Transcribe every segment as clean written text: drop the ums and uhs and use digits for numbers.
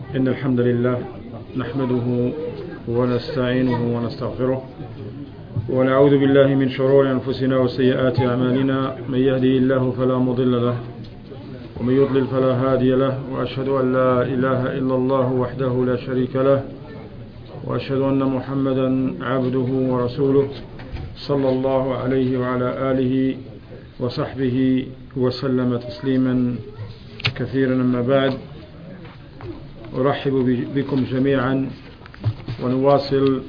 إن الحمد لله نحمده ونستعينه ونستغفره ونعوذ بالله من شرور أنفسنا وسيئات أعمالنا من يهدي الله فلا مضل له ومن يضلل فلا هادي له وأشهد أن لا إله إلا الله وحده لا شريك له وأشهد أن محمدا عبده ورسوله صلى الله عليه وعلى آله وصحبه وسلم تسليما كثيرا. أما بعد، أرحب بكم جميعا ونواصل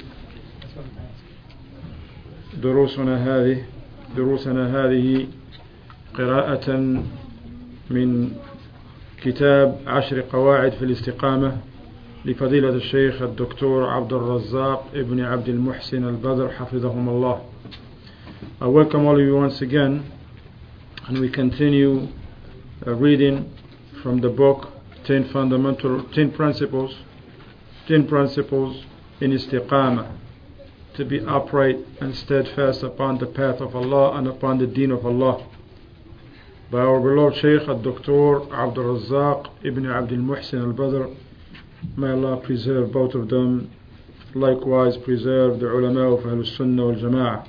دروسنا هذه قراءة من كتاب 10 قواعد في الاستقامة لفضيلة الشيخ الدكتور عبد الرزاق ابن عبد المحسن البدر حفظهم الله. I welcome all of you once again, and we continue reading from the book 10 principles in istiqamah, to be upright and steadfast upon the path of Allah and upon the deen of Allah, by our beloved Shaykh Dr. Abdul Razzaq ibn Abdul Muhsin al-Badr. May Allah preserve both of them, likewise preserve the ulama of Ahlul Sunnah wal Jama'ah.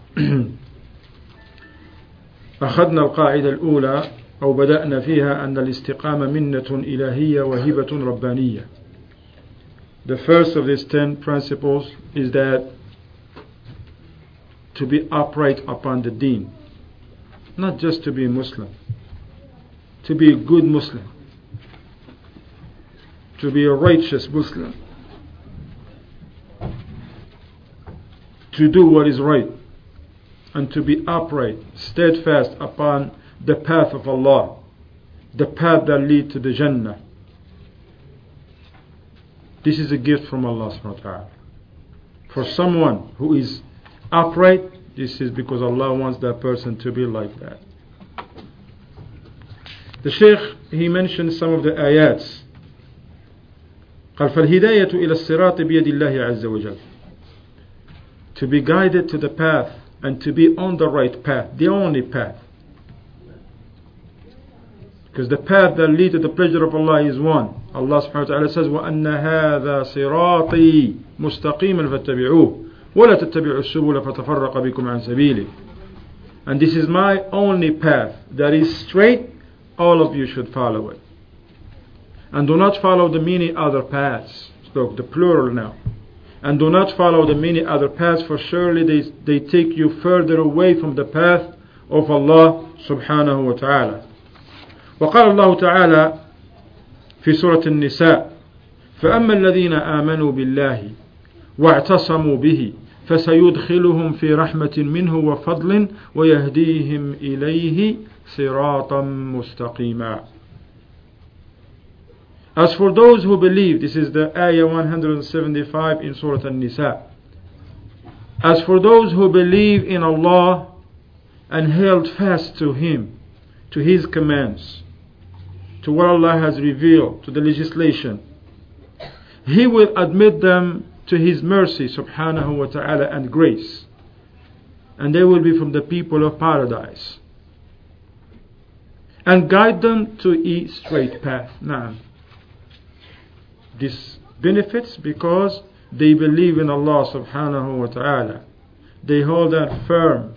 أخذنا القاعدة الأولى أو بدأنا فيها أن الاستقامة منة إلهية وهبة ربانية. The first of these 10 principles is that to be upright upon the deen, not just to be a Muslim, to be a good Muslim, to be a righteous Muslim, to do what is right, and to be upright, steadfast upon the path of Allah, the path that leads to the Jannah. This is a gift from Allah subhanahu wa ta'ala. For someone who is upright, this is because Allah wants that person to be like that. The Shaykh, he mentioned some of the ayats. قال فالهداية إلى الصراط بيد الله عز وجل. To be guided to the path and to be on the right path, the only path. Because the path that leads to the pleasure of Allah is one. Allah subhanahu wa ta'ala says, وَأَنَّ هَذَا صِرَاطِي مُسْتَقِيمًا فَاتَّبِعُوهُ وَلَا تَتَّبِعُوا السُّبُلَ فَتَفَرَّقَ بِكُمْ عَنْ سَبِيلِهِ. And this is my only path that is straight. All of you should follow it. And do not follow the many other paths. Look, the plural now. And do not follow the many other paths, for surely they take you further away from the path of Allah subhanahu wa ta'ala. وقال الله تعالى في سورة النساء فأما الذين آمنوا بالله واعتصموا به فسيدخلهم في رحمة منه وفضل ويهديهم إليه صراطا مستقيما. As for those who believe, this is the ayah 175 in Surah An-Nisa. As for those who believe in Allah and held fast to Him, to His commands, to what Allah has revealed, to the legislation, He will admit them to His mercy subhanahu wa ta'ala and grace, and they will be from the people of paradise, and guide them to a straight path. Now, this benefits because they believe in Allah subhanahu wa ta'ala. They hold that firm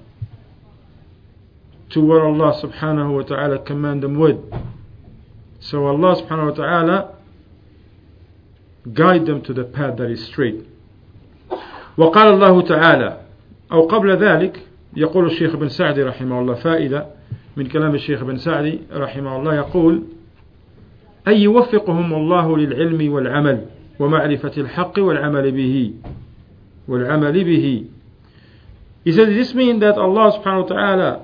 to what Allah subhanahu wa ta'ala command them with. So Allah subhanahu wa ta'ala guide them to the path that is straight. وقال الله تعالى أو قبل ذلك يقول الشيخ بن سعدي رحمه الله فائدة من كلام الشيخ بن سعدي رحمه الله يقول أي يوفقهم الله للعلم والعمل ومعرفة الحق والعمل به. He says, does this mean that Allah subhanahu wa ta'ala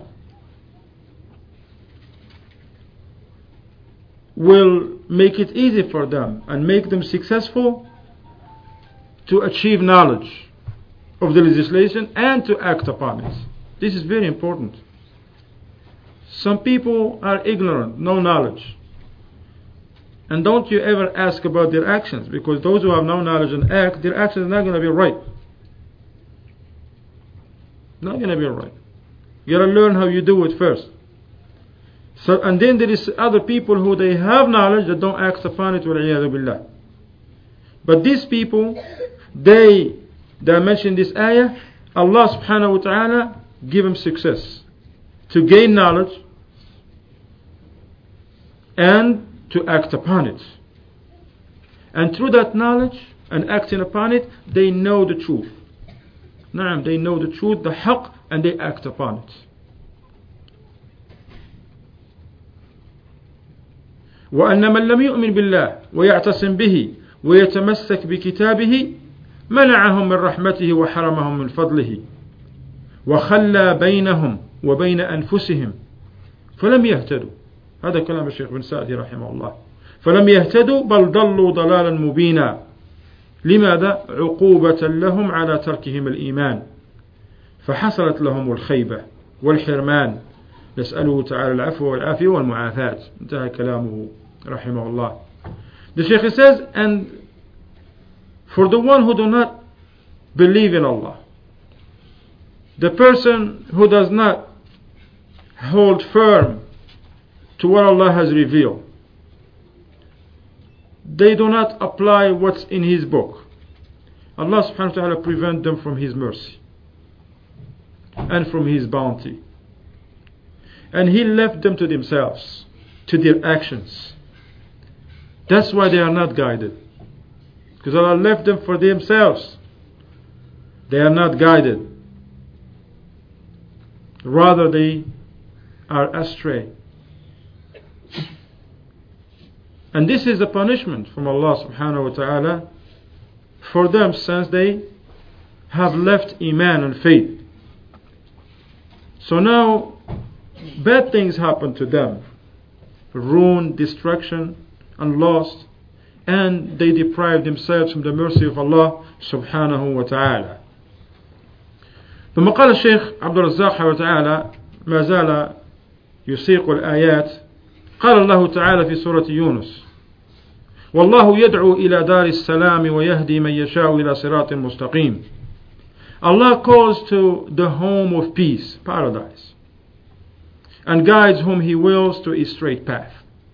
will make it easy for them and make them successful to achieve knowledge of the legislation and to act upon it? This is very important. Some people are ignorant, no knowledge. And don't you ever ask about their actions, because those who have no knowledge and act, their actions are not going to be right. Not going to be right. You got to learn how you do it first. So, and then there is other people who they have knowledge that don't act upon it, وَالْعِيَاذُ بِاللَّهِ. But these people, they mention this ayah, Allah subhanahu wa ta'ala give them success to gain knowledge and to act upon it. And through that knowledge and acting upon it, they know the truth. Naam, they know the truth, the haqq, and they act upon it. وأن من لم يؤمن بالله ويعتصم به ويتمسك بكتابه منعهم من رحمته وحرمهم من فضله وخلى بينهم وبين أنفسهم فلم يهتدوا. هذا كلام الشيخ بن سعدي رحمه الله. فلم يهتدوا بل ضلوا ضلالا مبينا. لماذا؟ عقوبة لهم على تركهم الإيمان، فحصلت لهم الخيبة والحرمان. نسأله تعالى العفو والعافية والمعافاة. انتهى كلامه رحمه الله. The Shaykh says, and for the one who do not believe in Allah, the person who does not hold firm to what Allah has revealed, they do not apply what's in His book, Allah subhanahu wa ta'ala prevent them from His mercy and from His bounty. And He left them to themselves, to their actions. That's why they are not guided, because Allah left them for themselves. They are not guided, rather they are astray. And this is a punishment from Allah subhanahu wa ta'ala for them, since they have left Iman and faith. So now bad things happen to them, ruin, destruction and loss, and they deprive themselves from the mercy of Allah subhanahu wa ta'ala. ثم قال الشيخ عبد الرزاق حفظه وتعالى ما زال يسيق الآيات. قال الله تعالى في سورة يونس: والله يدعو إلى دار السلام ويهدي من يشاء إلى صراط مستقيم. Allah calls to the home of peace, paradise, and guides whom He wills to a straight path.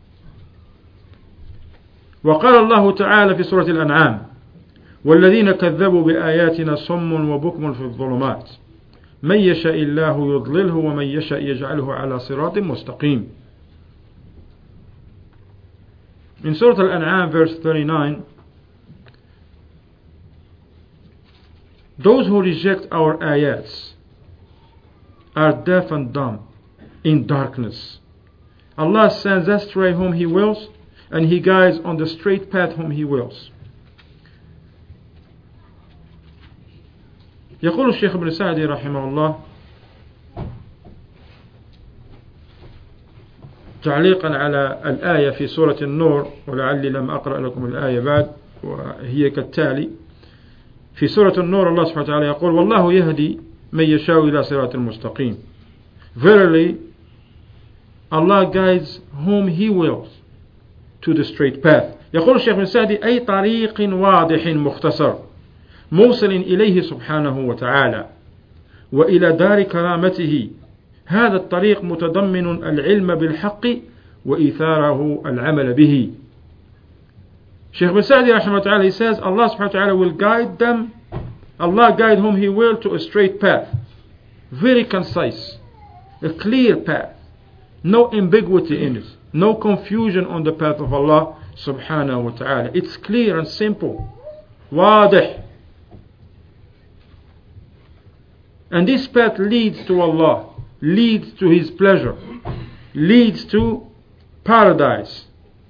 وقال الله تعالى في سورة الأنعام: والذين كذبوا بآياتنا صم وبكم في الظلمات من يشاء الله يضلله ومن يشاء يجعله على صراط مستقيم. In Surah Al-An'am verse 39, those who reject our ayats are deaf and dumb in darkness. Allah sends astray whom He wills, and He guides on the straight path whom He wills. يقول الشيخ ابن سعدي رحمه الله تعليقا على الآية في سورة النور، ولعلي لم أقرأ لكم الآية بعد، وهي كالتالي: في سورة النور الله سبحانه وتعالى يقول: والله يهدي من يشاء إلى صراط المستقيم. Verily, Allah guides whom He wills to the straight path. يقول الشيخ بن سعدي: أي طريق واضح مختصر موصل إليه سبحانه وتعالى وإلى دار كرامته. هذا الطريق متضمن العلم بالحق وإيثاره العمل به. Shaykh bin Sa'di رحمه الله, he says Allah subhanahu wa ta'ala will guide them. Allah guide whom He will to a straight path, very concise, a clear path, no ambiguity in it, no confusion on the path of Allah subhanahu wa ta'ala. It's clear and simple, واضح. And this path leads to Allah, leads to His pleasure, leads to paradise.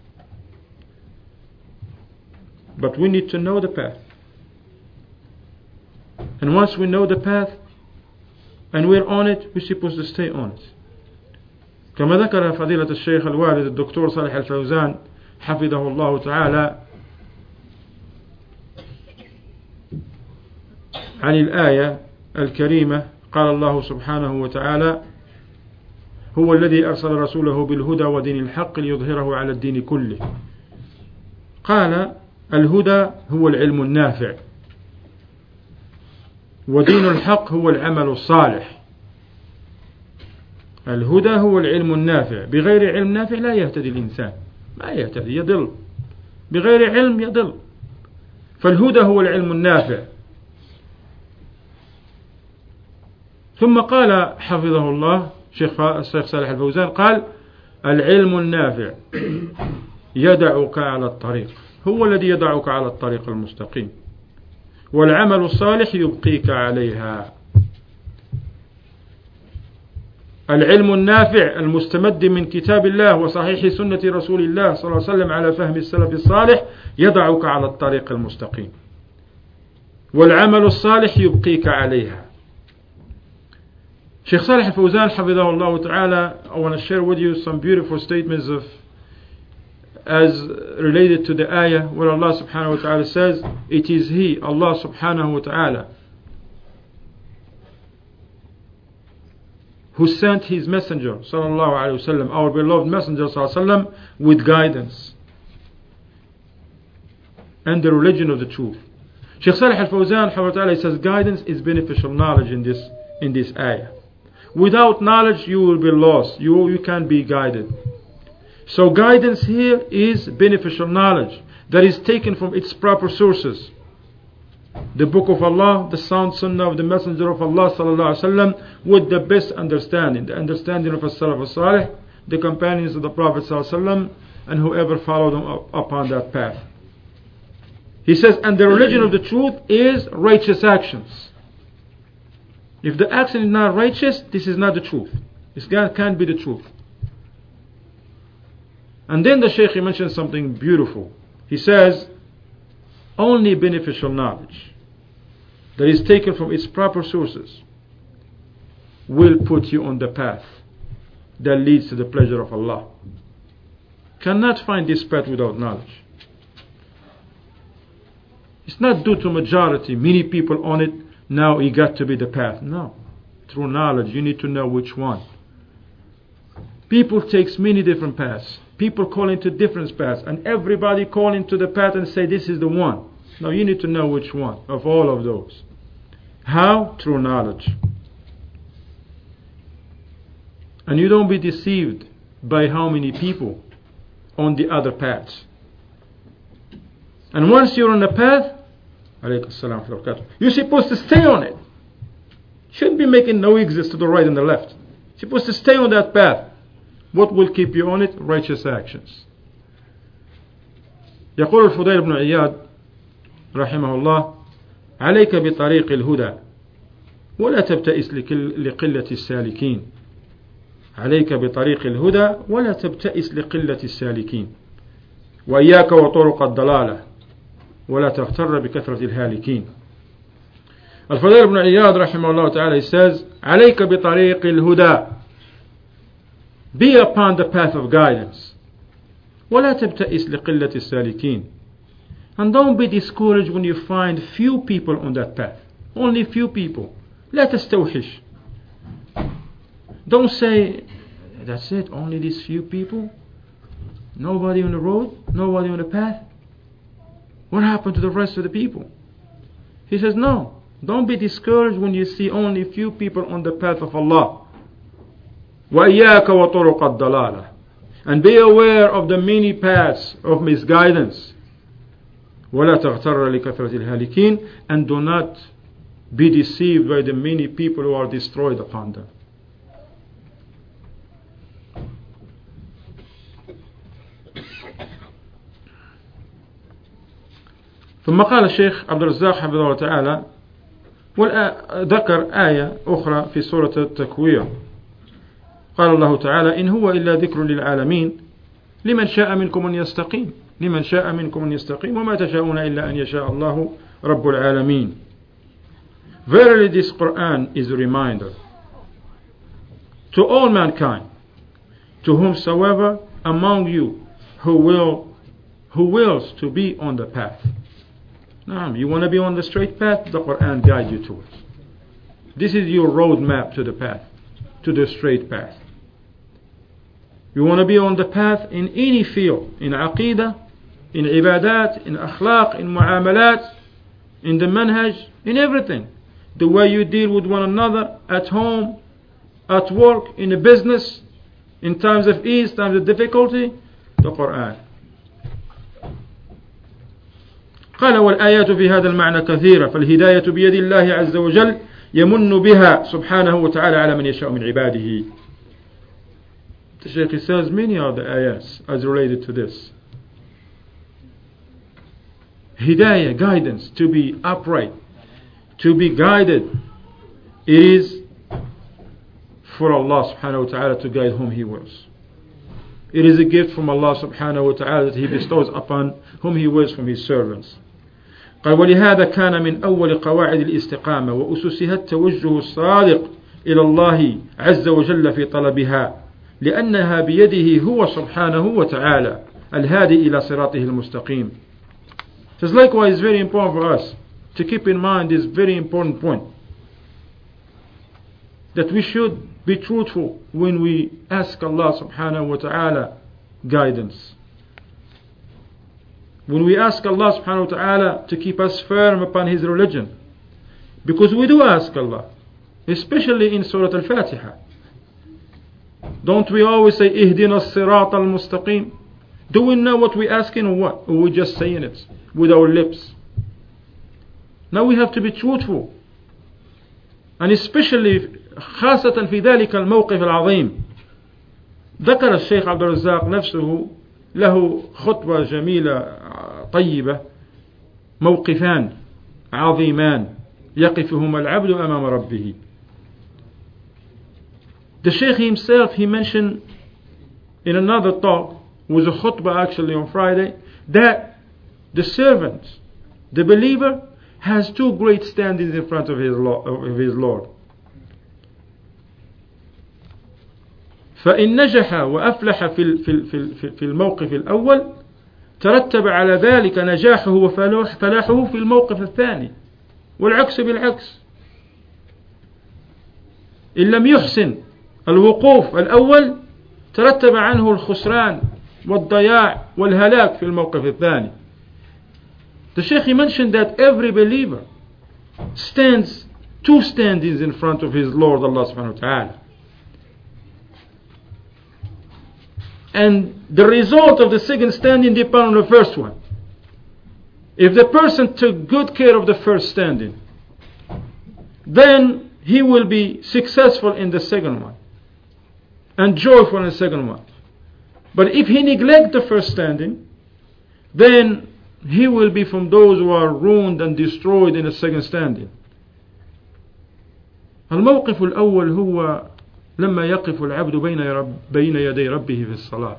But we need to know the path. And once we know the path and we're on it, we're supposed to stay on it. كما ذكر فضيلة الشيخ الوالد الدكتور صالح الفوزان حفظه الله تعالى عن الآية الكريمة. قال الله سبحانه وتعالى: هو الذي أرسل رسوله بالهدى ودين الحق ليظهره على الدين كله. قال: الهدى هو العلم النافع، ودين الحق هو العمل الصالح. الهدى هو العلم النافع، بغير علم نافع لا يهتدي الإنسان، ما يهتدي، يضل، بغير علم يضل. فالهدى هو العلم النافع. ثم قال حفظه الله الشيخ صالح الفوزان قال العلم النافع يدعك على الطريق، هو الذي يدعك على الطريق المستقيم، والعمل الصالح يبقيك عليها. العلم النافع المستمد من كتاب الله وصحيح سنة رسول الله صلى الله عليه وسلم على فهم السلف الصالح يدعك على الطريق المستقيم، والعمل الصالح يبقيك عليها. Sheikh Salih al-Fawzan حفظه ta'ala, I want to share with you some beautiful statements as related to the ayah where Allah subhanahu wa ta'ala says, it is He, Allah subhanahu wa ta'ala, who sent His messenger sallallahu alayhi wa sallam, our beloved messenger sallallahu alayhi wa sallam, with guidance and the religion of the truth. Sheikh Salih al-Fawzan حفظه ta'ala says guidance is beneficial knowledge in this ayah. Without knowledge you will be lost, you can't be guided. So guidance here is beneficial knowledge that is taken from its proper sources. The book of Allah, the sound sunnah of the messenger of Allah sallallahu alaihi wasallam, with the best understanding, the understanding of as-salaf as-salih, the companions of the Prophet sallallahu alaihi wasallam, and whoever followed them upon that path. He says, and the religion of the truth is righteous actions. If the action is not righteous, this is not the truth. This can't be the truth. And then the Shaykh mentions something beautiful. He says, only beneficial knowledge that is taken from its proper sources will put you on the path that leads to the pleasure of Allah. Cannot find this path without knowledge. It's not due to majority, many people on it, now it got to be the path. No. Through knowledge, you need to know which one. People takes many different paths. People call into different paths, and everybody call into the path and say this is the one. No, you need to know which one of all of those. How? Through knowledge. And you don't be deceived by how many people on the other paths. And once you're on the path, you're supposed to stay on it. Shouldn't be making no exits to the right and the left. You're supposed to stay on that path. What will keep you on it? Righteous actions. يقول الفضيل بن عياد رحمه الله عليك بطريق الهدى ولا تبتئس لقلة السالكين. عليك بطريق الهدى ولا تبتئس لقلة السالكين. وإياك وطرق الضلالة ولا تغتر بكثرة الهالكين. الفضيل ibn Iyad rahimahullah ta'ala says, عليك بطريق الهدى, be upon the path of guidance. ولا تبتئس لقلة السالكين, and don't be discouraged when you find few people on that path. Only few people. لا تستوحش. Don't say, that's it, only these few people, nobody on the road, nobody on the path. What happened to the rest of the people? He says, no, don't be discouraged when you see only few people on the path of Allah. وَإِيَّاكَ وَطُرُقَ الضَّلَالَةِ, and be aware of the many paths of misguidance. وَلَا تَغْتَرَّ لِكَثْرَةِ الْهَالِكِينَ, and do not be deceived by the many people who are destroyed upon them. ثم قال الشيخ عبد الرزاق حفظه الله تعالى ذكر آية أخرى في سورة التكوير. قال الله تعالى إن هو إلا ذكر للعالمين لمن شاء منكم أن يستقيم لمن شاء منكم أن يستقيم وما تشاءون إلا أن يشاء الله رب العالمين. Verily this Quran is a reminder to all mankind, to whomsoever among you who wills to be on the path. You want to be on the straight path? The Quran guides you to it. This is your roadmap to the path, to the straight path. You want to be on the path in any field, in aqidah, in ibadat, in akhlaq, in muamalat, in the manhaj, in everything. The way you deal with one another, at home, at work, in a business, in times of ease, times of difficulty, the Quran. قال والآيات في هذا المعنى كثيرة فالهداية بيد الله عز وجل يمن بها سبحانه وتعالى على من يشاء من عباده. The Shaykh says many are the ayats as related to this. Hidayah, guidance, to be upright, to be guided, it is for Allah subhanahu wa ta'ala to guide whom He wills. It is a gift from Allah subhanahu wa ta'ala that He bestows upon whom He wills from His servants. قال ولهذا كان من أول قواعد الاستقامة وأسسها التوجه الصادق إلى الله عز وجل في طلبها لأنها بيده هو سبحانه وتعالى الهادي إلى صراطه المستقيم. So likewise very important for us to keep in mind this very important point, that we should be truthful when we ask Allah subhanahu wa ta'ala guidance. When we ask Allah subhanahu wa ta'ala to keep us firm upon His religion. Because we do ask Allah, especially in Surah Al-Fatiha. Don't we always say, Ihdina as-sirat al-mustaqim? Do we know what we're asking or what? Or we're just saying it with our lips? Now we have to be truthful. And especially خاصة في ذلك الموقف العظيم. ذكر الشيخ عبد الرزاق نفسه له خطبة جميلة طيبة، موقفان عظيمان يقفهما العبد أمام ربه. The Shaykh himself, he mentioned in another talk, was a khutbah actually on Friday, that the servant, the believer, has two great standings in front of his Lord. فإن نجح وأفلح في الموقف الأول ترتب على ذلك نجاحه وفلاحه في الموقف الثاني، والعكس بالعكس. إن لم يحسن الوقوف الأول ترتب عنه الخسران والضياع والهلاك في الموقف الثاني. The Shaykh mentioned that every believer stands two standings in front of his Lord Allah subhanahu wa ta'ala. And the result of the second standing depends on the first one. If the person took good care of the first standing, then he will be successful in the second one and joyful in the second one. But if he neglects the first standing, then he will be from those who are ruined and destroyed in the second standing. الموقف الأول هو لما يقف العبد بين يدي ربه في الصلاة.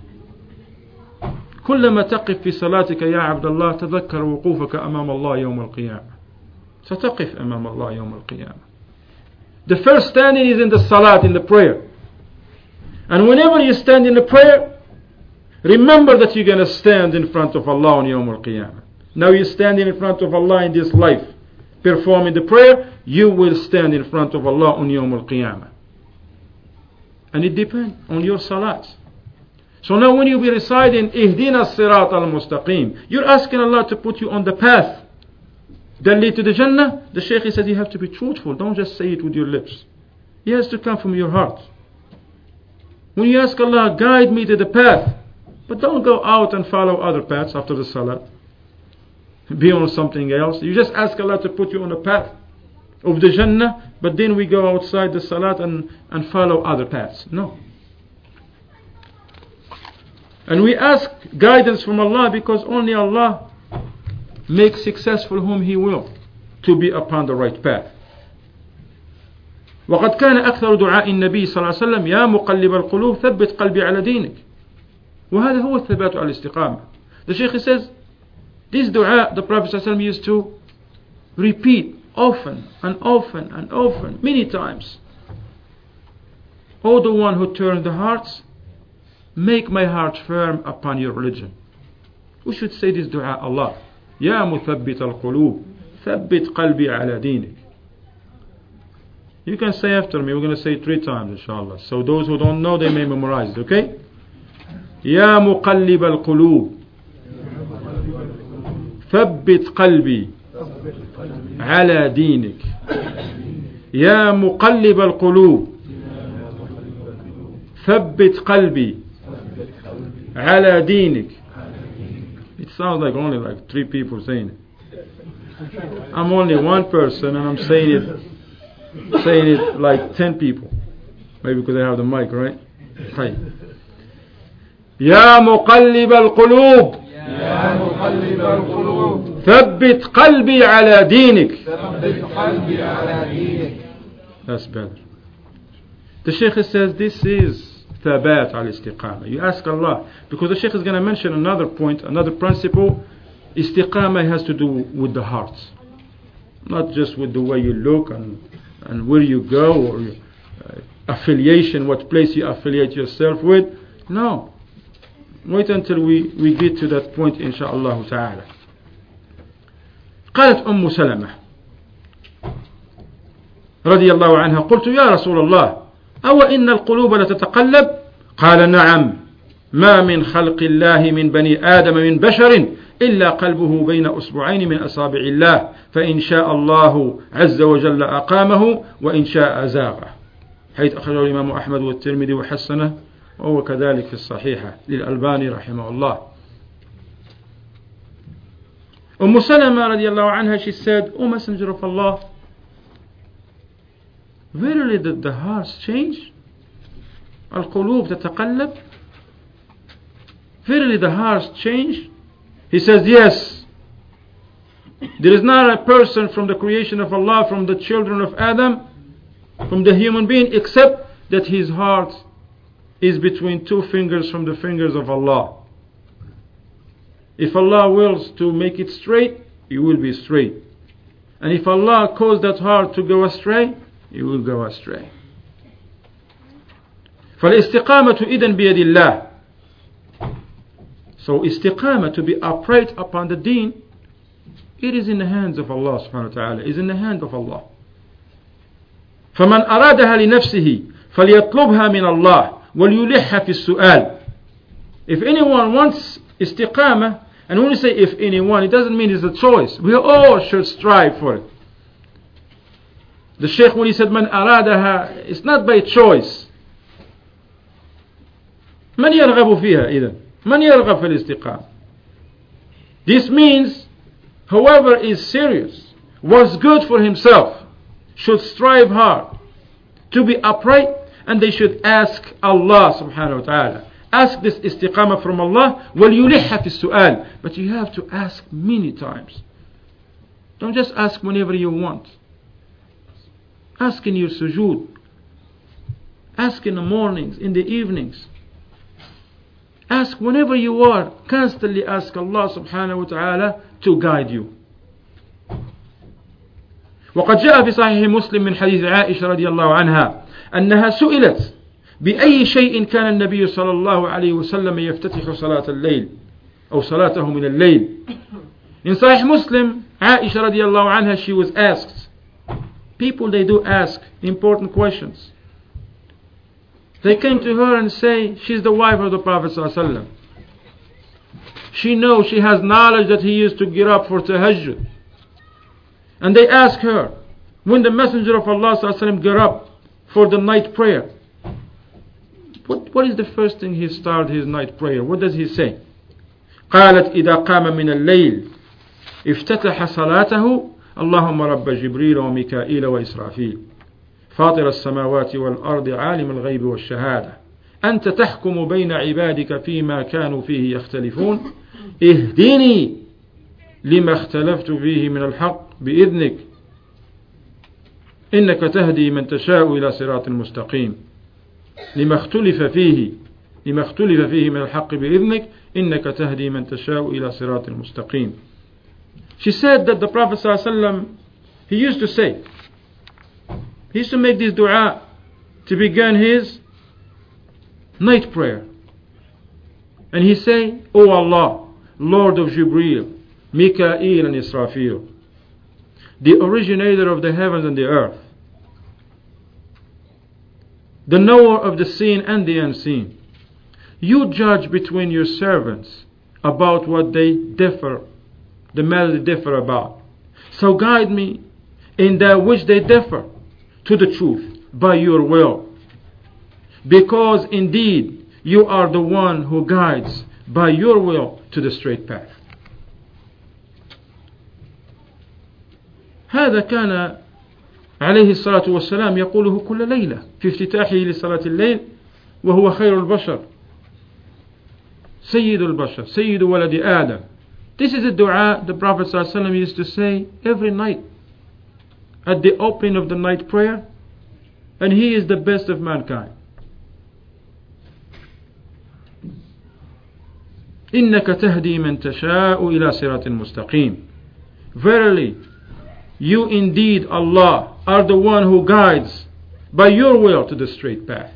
كلما تقف في صلاتك يا عبد الله تذكر وقوفك أمام الله يوم القيامة. ستقف أمام الله يوم القيامة. The first standing is in the salat, in the prayer. And whenever you stand in the prayer, remember that you're going to stand in front of Allah on Yawm al-Qiyamah. Now you're standing in front of Allah in this life, performing the prayer, you will stand in front of Allah on Yawm al-Qiyamah. And it depends on your salat. So now when you be reciting Ihdina as-sirat al-mustaqim, you're asking Allah to put you on the path that lead to the Jannah. The Shaykh said you have to be truthful. Don't just say it with your lips. It has to come from your heart. When you ask Allah, guide me to the path, but don't go out and follow other paths after the salat. Be on something else. You just ask Allah to put you on the path of the Jannah, but then we go outside the salat and follow other paths. No. And we ask guidance from Allah because only Allah makes successful whom He will to be upon the right path. وقد كان أكثر دعاء النبي صلى الله عليه وسلم يا مقلب القلوب ثبت قلبي على دينك. وهذا هو الثبات على الاستقامة. The Shaykh says this dua the Prophet صلى الله عليه وسلم used to repeat often and often and often, many times. O the one who turns the hearts, make my heart firm upon your religion. We should say this dua, Allah, Ya muthabbit al-qulub, thabbit qalbi ala dinik. You can say after me, we're going to say it 3 times, inshallah. So those who don't know, they may memorize it, okay? Ya muqallib al-qulub, thabbit qalbi ala dinik. Ya muqallib al-qulub, thabbit qalbi ala dinik. It's sounds like only like 3 people saying it. I'm only one person and I'm saying it like 10 people. Maybe because I have the mic, right? Right. يا مقلب القلوب ثبت قلبي على دينك. That's better. The Shaykh says this is thabat al-istiqamah. You ask Allah, because the Shaykh is going to mention another point, another principle. Istiqamah has to do with the heart, not just with the way you look and where you go or your affiliation, what place you affiliate yourself with. No. Wait until we get to that point, inshaAllah ta'ala. قالت أم سلمة رضي الله عنها: قلت يا رسول الله أو إن القلوب لتتقلب؟ قال: نعم، ما من خلق الله من بني آدم من بشر إلا قلبه بين أصبعين من أصابع الله، فإن شاء الله عز وجل أقامه وإن شاء أزاغه. حيث أخرجه الإمام أحمد والترمذي وحسنه، وهو كذلك في الصحيحة للألباني رحمه الله. Salama radiallahu anha, she said, O Messenger of Allah, verily did the hearts change? Al-qulub tataqallab? Verily the hearts change? He says, yes. There is not a person from the creation of Allah, from the children of Adam, from the human being, except that his heart is between 2 fingers from the fingers of Allah. If Allah wills to make it straight, it will be straight. And if Allah caused that heart to go astray, it will go astray. فالاستقامة إذن بيد الله. So istiqamah, to be upright upon the deen, it is in the hands of Allah subhanahu wa ta'ala. It is in the hand of Allah. فمن أرادها لنفسه فليطلبها من الله وليلح في السؤال. If anyone wants istiqamah, and when you say if anyone, it doesn't mean it's a choice. We all should strive for it. The Shaykh, when he said man aradaha, it's not by choice. من يرغب فيها إذن؟ من يرغب في الاستقامة? This means whoever is serious, what's good for himself, should strive hard to be upright, and they should ask Allah subhanahu wa ta'ala. Ask this istiqamah from Allah. وَلْيُلِحَّ فِي السُّؤَالِ. But you have to ask many times. Don't just ask whenever you want. Ask in your sujood. Ask in the mornings, in the evenings. Ask whenever you are. Constantly ask Allah subhanahu wa ta'ala to guide you. وقد جاء في صحيح مسلم من حديث عائشة رضي الله عنها أنها سئلت بأي شيء كان النبي صلى الله عليه وسلم يفتتح صلاة الليل أو صلاته من الليل. In Sahih Muslim, Aisha radiallahu anha, she was asked. People, they do ask important questions. They came to her and say, she's the wife of the Prophet sallallahu alaihi wasallam. She knows, she has knowledge that he used to get up for tahajjud. And they ask her, when the Messenger of Allah sallallahu alaihi wasallam got up for the night prayer, what is the first thing he started his night prayer? What does he say? قالت إذا قام من الليل افتتح صلاته اللهم رب جبريل وميكائيل وإسرافيل فاطر السماوات والأرض عالم الغيب والشهادة أنت تحكم بين عبادك فيما كانوا فيه يختلفون اهدني لما اختلفت فيه من الحق بإذنك إنك تهدي من تشاء إلى صراط مستقيم لما اختلف فيه من الحق بإذنك إنك تهدي من تشاء إلى صراط مستقيم. She said that the Prophet ﷺ, he used to say, he used to make this dua to begin his night prayer. And he say, O Allah, Lord of Jibreel, Mikael and Israfil, the originator of the heavens and the earth, the knower of the seen and the unseen, you judge between your servants about what they differ, the matter they differ about. So guide me in that which they differ to the truth by your will, because indeed you are the one who guides by your will to the straight path. هذا كان عليه الصلاة والسلام يقوله كل ليلة في افتتاحه لصلاة الليل وهو خير البشر سيد البشر سيد ولد آدم. This is a dua the Prophet ﷺ used to say every night at the opening of the night prayer, and he is the best of mankind. إنك تهدي من تشاء إلى صراط مستقيم. Verily, you indeed, Allah, are the one who guides by your will to the straight path.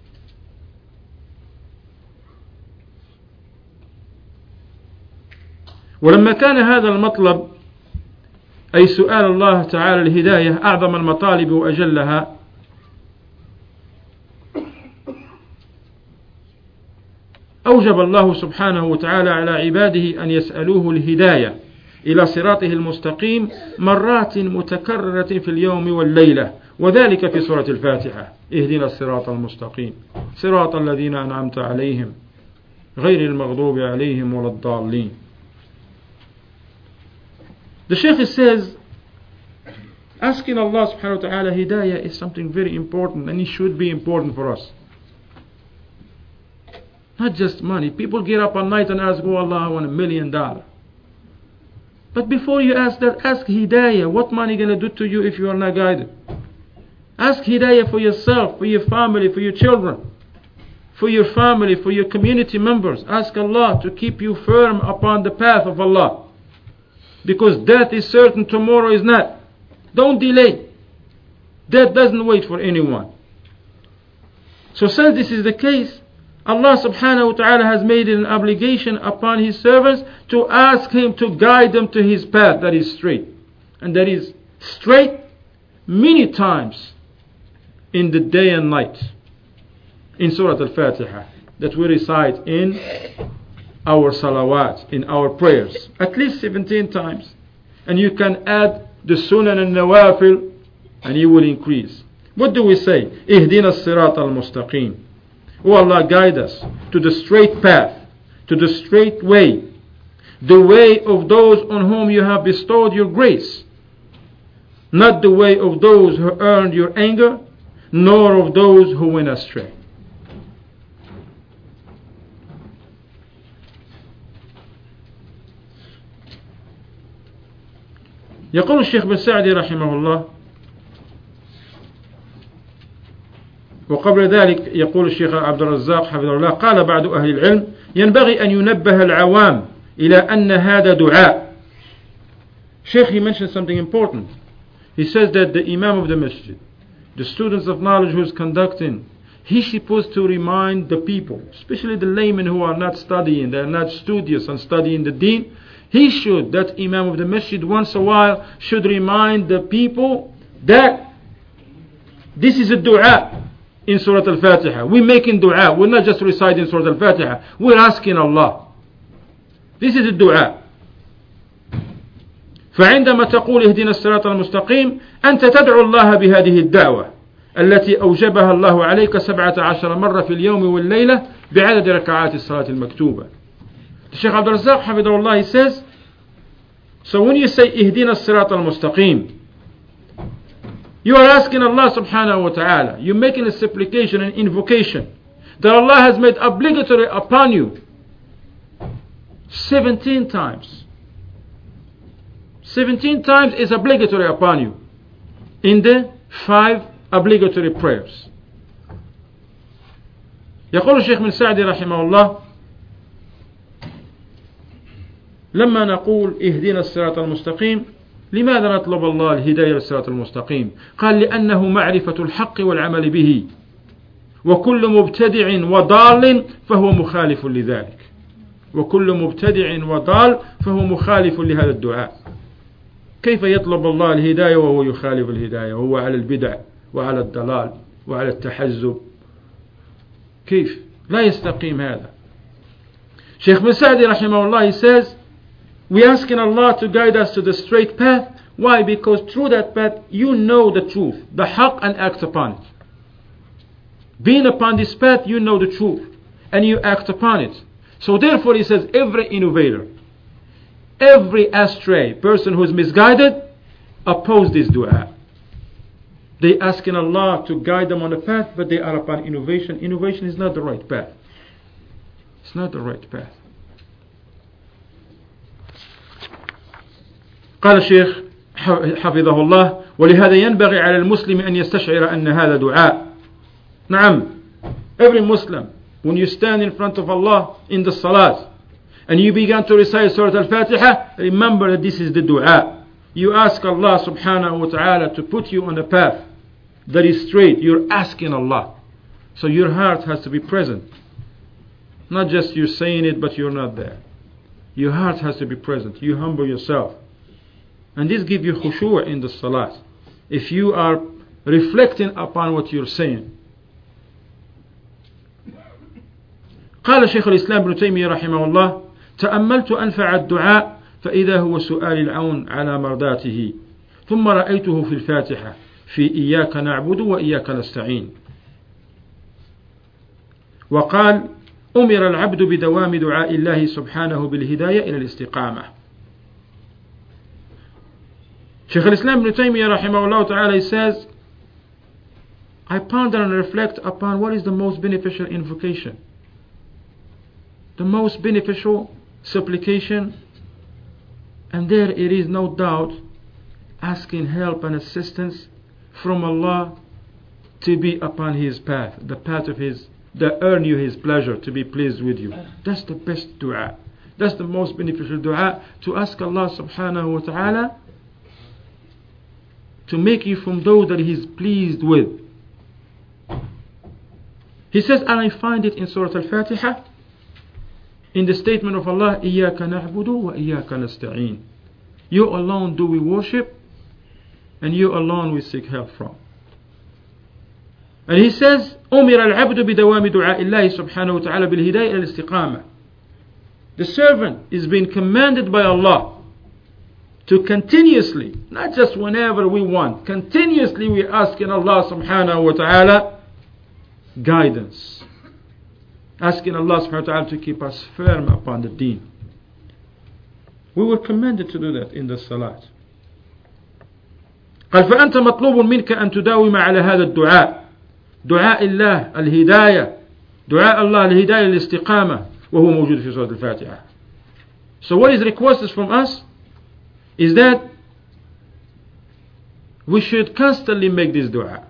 ولما كان هذا المطلب أي سؤال الله تعالى الهداية أعظم المطالب وأجلها، أوجب الله سبحانه وتعالى على عباده أن يسألوه الهداية إلى صراطه المستقيم مرات متكررة في اليوم والليلة، وذلك في سورة الفاتحة: اهدنا الصراط المستقيم صراط الذين أنعمت عليهم غير المغضوب عليهم ولا الضالين. The Shaykh says asking Allah subhanahu wa ta'ala hidayah is something very important, and it should be important for us. Not just money. People get up at night and ask, oh Allah, I want $1 million. But before you ask that, ask hidayah. What money going to do to you if you are not guided? Ask hidayah for yourself, for your family, for your children, for your family, for your community members. Ask Allah to keep you firm upon the path of Allah. Because death is certain, tomorrow is not. Don't delay. Death doesn't wait for anyone. So since this is the case, Allah subhanahu wa ta'ala has made it an obligation upon His servants to ask Him to guide them to His path that is straight. And that is straight many times in the day and night. In Surah Al-Fatiha that we recite in our salawat, in our prayers, at least 17 times. And you can add the sunan and nawafil and you will increase. What do we say? Ihdina as-sirat al-mustaqim. Oh Allah, guide us to the straight path, to the straight way, the way of those on whom you have bestowed your grace, not the way of those who earned your anger, nor of those who went astray. يقول الشيخ بن سعدي رحمه الله، وقبل ذلك يقول الشيخ عبد الرزاق حفظه الله: قال بعض أهل العلم: ينبغي أن ينبه العوام إلى أن هذا دعاء. Sheikh, he mentioned something important. He says that the Imam of the Masjid, the students of knowledge who is conducting, he's supposed to remind the people, especially the laymen who are not studying, they are not studious and studying the deen. He should, that Imam of the Masjid, once a while should remind the people that this is a dua in Surah Al-Fatiha. We're making dua. We're not just reciting Surah Al-Fatiha. We're asking Allah. This is a dua. فعندما تقول اهدنا الصراط المستقيم أنت تدعو الله بهذه الدعوة التي أوجبها الله عليك 17 مرة في اليوم والليلة بعدد ركعات الصلاة المكتوبة. The Shaykh Abdul Razzaq Hafidahullah, he says, so when you say ihdina as-sirat al-mustaqim, you are asking Allah subhanahu wa ta'ala, you're making a supplication and invocation that Allah has made obligatory upon you 17 times. 17 times is obligatory upon you in the 5 obligatory prayers. يقول الشيخ بن سعدي رحمه الله: لما نقول اهدنا الصراط المستقيم لماذا نطلب الله الهداية للصراط المستقيم؟ قال: لأنه معرفة الحق والعمل به، وكل مبتدع وضال فهو مخالف لذلك. وكل مبتدع وضال فهو مخالف لهذا الدعاء. كيف يطلب الله الهداية وهو يخالف الهداية، وهو على البدع وعلى الضلال وعلى التحزب؟ كيف؟ لا يستقيم هذا. Shaykh bin Sa'di rahimahullah, he says, we asking Allah to guide us to the straight path. Why? Because through that path you know the truth, the haqq, and act upon it. Being upon this path, you know the truth and you act upon it. So therefore he says, every innovator, every astray person who is misguided, oppose this dua. They asking Allah to guide them on the path, but they are upon innovation. Innovation is not the right path. It's not the right path. قال الشيخ حفظه الله: ولهذا ينبغي على المسلم أن يستشعر أن هذا دعاء. نعم, every Muslim, when you stand in front of Allah in the salat and you begin to recite Surah Al-Fatiha, remember that this is the dua. You ask Allah subhanahu wa ta'ala to put you on a path that is straight. You're asking Allah. So your heart has to be present. Not just you're saying it but you're not there. Your heart has to be present. You humble yourself. And this gives you khushu' in the salat. If you are reflecting upon what you're saying. قال شيخ الإسلام ابن تيمية رحمه الله: تأملت أنفع الدعاء فإذا هو سؤال العون على مرضاته، ثم رأيته في الفاتحة في إياك نعبد وإياك نستعين. وقال: أمر العبد بدوام دعاء الله سبحانه بالهداية إلى الاستقامة. Shaykh al-Islam ibn Taymiyyah rahimahullah ta'ala, he says, I ponder and reflect upon what is the most beneficial invocation, the most beneficial supplication, and there it is no doubt asking help and assistance from Allah to be upon His path, the path of His, that earn you His pleasure, to be pleased with you. That's the best dua. That's the most beneficial dua, to ask Allah subhanahu wa ta'ala to make you from those that He is pleased with. He says, and I find it in Surah Al-Fatiha, in the statement of Allah, إِيَّاكَ نَعْبُدُ وَإِيَّاكَ نَسْتَعِينُ. You alone do we worship, and you alone we seek help from. And he says, أُمِرَ الْعَبْدُ بِدَوَامِ دُعَاءِ اللَّهِ سُبْحَانَهُ وَتَعَالَى بِالْهِدَايَةِ إِلَى الْإِسْتِقَامَةِ. The servant is being commanded by Allah to continuously, not just whenever we want, continuously we asking Allah subhanahu wa ta'ala guidance. Asking Allah subhanahu wa ta'ala to keep us firm upon the deen. We were commanded to do that in the salat. قال فأنت مطلوب منك أن تداوم على هذا الدعاء، دعاء الله الهداية، دعاء الله الهداية الاستقامة، وهو موجود في سورة الفاتحة. So what is requested from us is that we should constantly make this dua,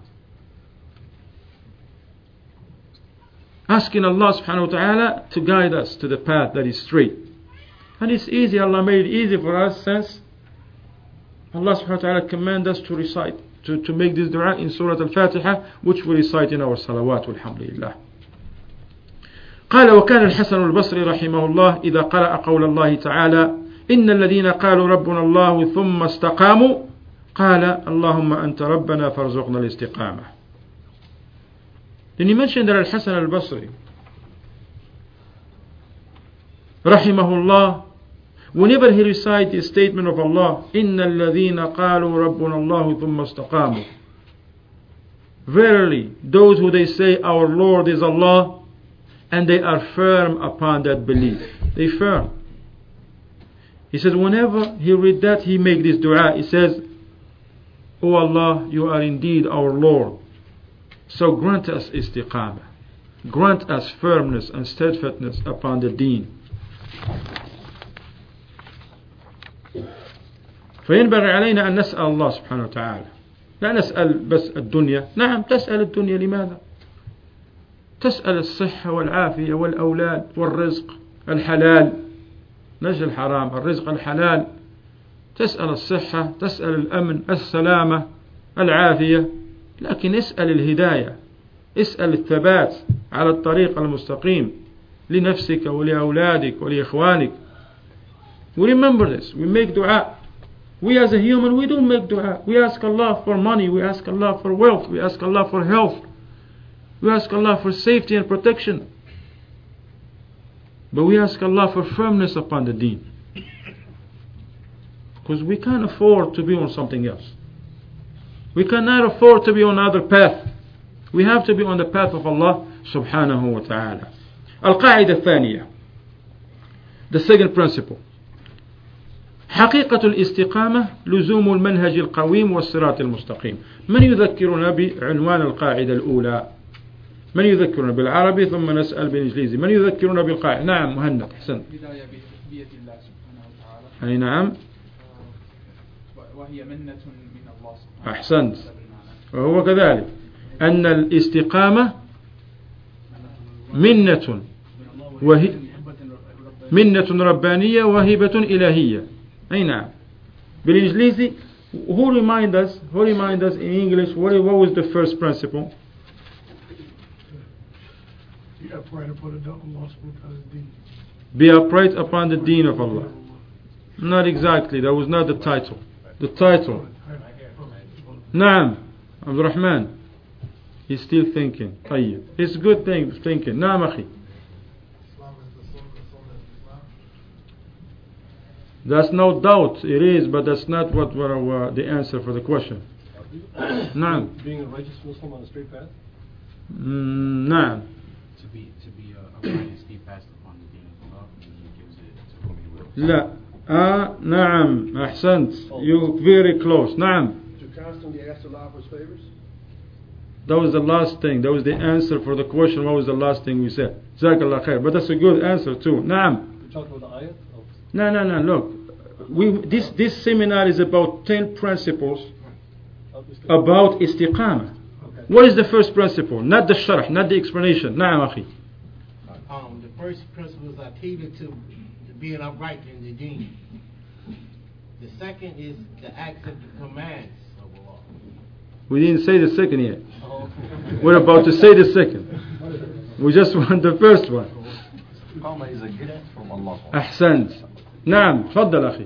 asking Allah subhanahu wa ta'ala to guide us to the path that is straight. And it's easy. Allah made it easy for us, since Allah subhanahu wa ta'ala command us to recite, to make this dua in Surah Al-Fatiha, which we recite in our salawat, walhamdulillah. قال وكان الحسن البصري رحمه الله إذا قرأ قول الله تعالى إن الذين قالوا ربنا الله ثم استقاموا قال اللهم أنت ربنا فارزقنا الاستقامة. Then he mentioned that Al-Hasan al-Basri rahimahullah, whenever he recites the statement of Allah, إِنَّ الَّذِينَ قَالُوا رَبُّنَا اللَّهُ ثُمَّ اسْتَقَامُوا, verily, those who they say our Lord is Allah, and they are firm upon that belief. They firm. He says whenever he read that, he make this dua. He says, O Allah, you are indeed our Lord. So grant us istiqamah. Grant us firmness and steadfastness upon the deen. فينبغي علينا أن نسأل الله سبحانه وتعالى. لا نسأل بس الدنيا. نعم تسأل الدنيا، لماذا؟ تسأل الصحة والعافية والأولاد والرزق الحلال، نجل الحرام، الرزق الحلال. تسأل الصحة، تسأل الأمن، السلامة، العافية، لكن اسأل الهداية، اسأل الثبات على الطريق المستقيم لنفسك ولأولادك ولإخوانك. We remember this. We make dua. We as a human, we don't make dua. We ask Allah for money. We ask Allah for wealth. We ask Allah for health. We ask Allah for safety and protection. But we ask Allah for firmness upon the deen. Because we can't afford to be on something else. We cannot afford to be on another path. We have to be on the path of Allah subhanahu wa ta'ala. Al-Qa'idah الثانية, the second principle. حقيقة الاستقامة لزوم المنهج القويم والصراط المستقيم. من يذكرنا بعنوان القاعدة الأولى؟ من يذكرنا بالعربي ثم نسأل بالإنجليزي؟ من يذكرنا بالقاعدة؟ نعم مهند أحسنت. بداية بيد الله سبحانه وتعالى. أي نعم. وهي منة من الله سبحانه. أحسنت. وهو كذلك أن الاستقامة منة، وهي منة ربانية وهبة إلهية. أي نعم. بالإنجليزي who remind us in English what was the first principle? Be upright upon the deen of Allah. Not exactly, that was not the title. The title. Naam, Abdul Rahman. He's still thinking. طيب. It's a good thing thinking. Naam akhi. That's no doubt it is, but that's not what the answer for the question. Naam. Being a righteous Muslim on a straight path? Naam. To be upright and steadfast upon the deen of Allah, and He gives it to whom He wills. لا. نعم. أحسنت. You very close. نعم. To constantly ask Allah for His favors? That was the last thing. That was the answer for the question. What was the last thing we said? Jazakallah khair. But that's a good answer too. Naam. We talked about the ayat? No. Look, this seminar is about 10 principles about istiqamah. Okay. What is the first principle? Not the sharh, not the explanation. Na'am akhi. The first principle is attended to being upright in the deen. The second is to accept the commands of Allah. We didn't say the second yet. We're about to say the second. We just want the first one. Istiqamah is a gift from Allah. أحسنت. نعم تفضل أخي.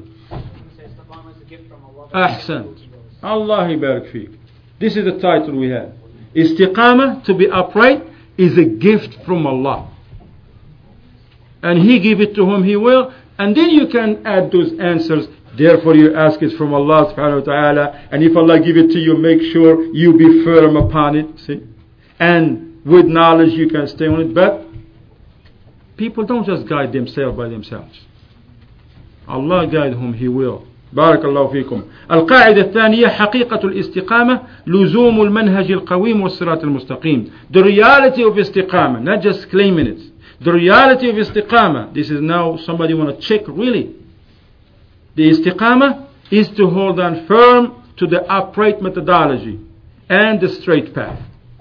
أحسنت. Allah يبارك فيك. This is the title we have. Istiqamah, to be upright, is a gift from Allah. And He give it to whom He will. And then you can add those answers. Therefore you ask it from Allah subhanahu wa ta'ala. And if Allah give it to you, make sure you be firm upon it. See? And with knowledge you can stay on it. But people don't just guide themselves by themselves. Allah guide whom He will. بارك الله فيكم. القاعدة الثانية حقيقة الاستقامة لزوم المنهج القويم والصراط المستقيم. The reality of istiqamah, not just claiming it. The reality of istiqamah. This is now somebody want to check really. The istiqamah is to hold on firm to the upright methodology and the straight path.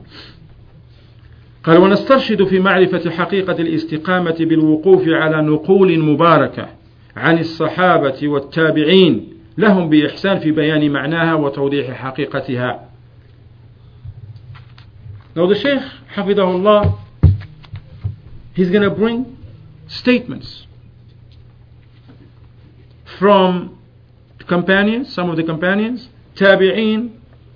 قال ونسترشد في معرفة حقيقة الاستقامة بالوقوف على نقول مباركة عن الصحابة والتابعين لهم بإحسان في بيان معناها وتوضيح حقيقتها. Now the Shaykh حفظه الله, he's going to bring statements from companions, some of the companions, tabi'een,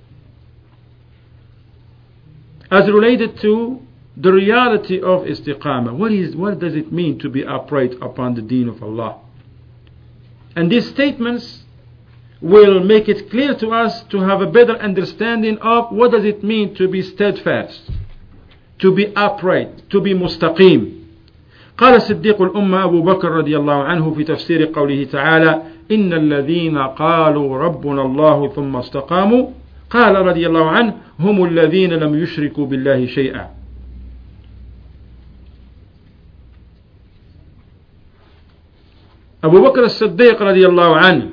as related to the reality of istiqamah. What does it mean to be upright upon the deen of Allah? And these statements will make it clear to us to have a better understanding of what does it mean to be steadfast, to be upright, to be mustaqim. قال صديق الأمة أبو بكر رضي الله عنه في تفسير قوله تعالى إن الذين قالوا ربنا الله ثم استقاموا قال رضي الله عنه هم الذين لم يشركوا بالله شيئا. Abu Bakr as-Siddiq radiallahu anhu,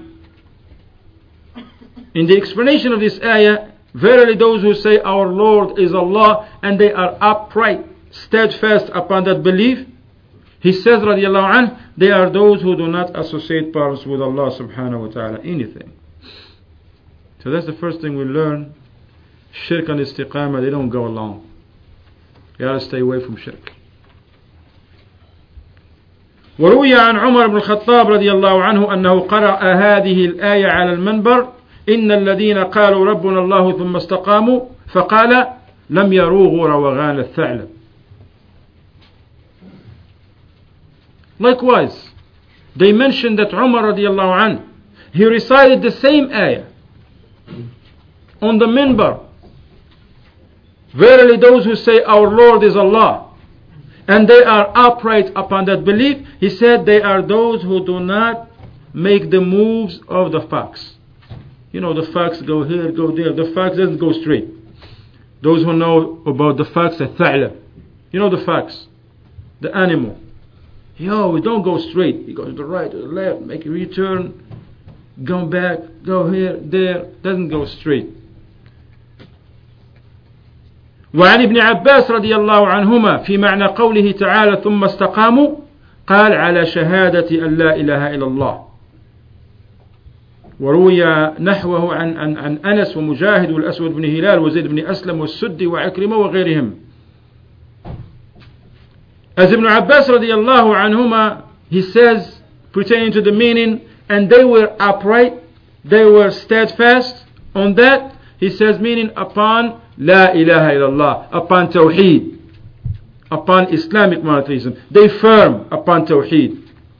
in the explanation of this ayah, verily those who say our Lord is Allah and they are upright, steadfast upon that belief, he says radiallahu anhu, they are those who do not associate partners with Allah subhanahu wa ta'ala anything. So that's the first thing we learn. Shirk and istiqamah, they don't go along. You gotta stay away from shirk. وروي عن عمر بن الخطاب رضي الله عنه أنه قرأ هذه الآية على المنبر إن الذين قالوا ربنا الله ثم استقاموا فقال لم يروغوا روغان الثعلب. Likewise, they mentioned that Umar رضي الله عنه, he recited the same ayah on the minbar. Verily those who say our Lord is Allah and they are upright upon that belief, he said they are those who do not make the moves of the fox. You know, the fox go here, go there. The fox doesn't go straight. Those who know about the fox, a tha'lab. You know the fox, the animal. Yo, don't go straight. You go to the right, to the left, make a return, go back, go here, there. Doesn't go straight. وعن ابن عباس رضي الله عنهما في معنى قوله تعالى ثم استقاموا قال على شهادة أن لا إله إلا الله. وروي نحوه عن أنس ومجاهد والأسود بن هلال وزيد بن أسلم والسدي وعكرمة وغيرهم. As Ibn Abbas radiallahu anhuma, he says, pertaining to the meaning, and they were upright, they were steadfast on that, he says, meaning upon La ilaha illallah, upon Tawheed, upon Islamic monotheism. They firm upon Tawheed.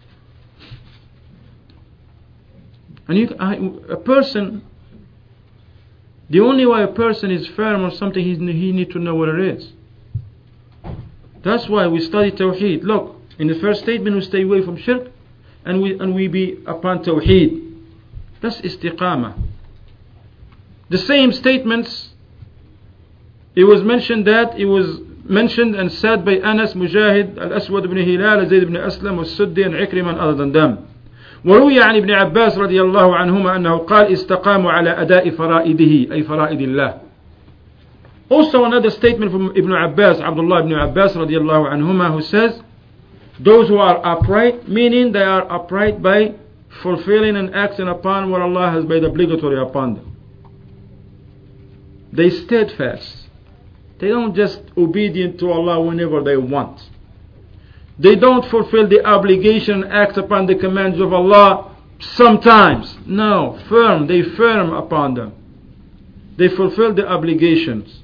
And a person, the only way a person is firm on something, he needs to know what it is. That's why we study Tawheed. Look, in the first statement we stay away from shirk and we be upon Tawheed. That's istiqamah. The same statements, it was mentioned and said by Anas, Mujahid, Al-Aswad ibn Hilal, Zayd ibn Aslam, Al-Suddi and Ikriman other than them. وروي عن ابن عباس رضي الله عنهما أنه قال استقاموا على أداء فرائده أي فرائد الله. Also another statement from Ibn Abbas, Abdullah ibn Abbas رضي الله عنهما, who says, those who are upright, meaning they are upright by fulfilling and acting upon what Allah has made obligatory upon them. They steadfast. They don't just obedient to Allah whenever they want. They don't fulfill the obligation and act upon the commands of Allah sometimes. No, firm. They firm upon them. They fulfill the obligations.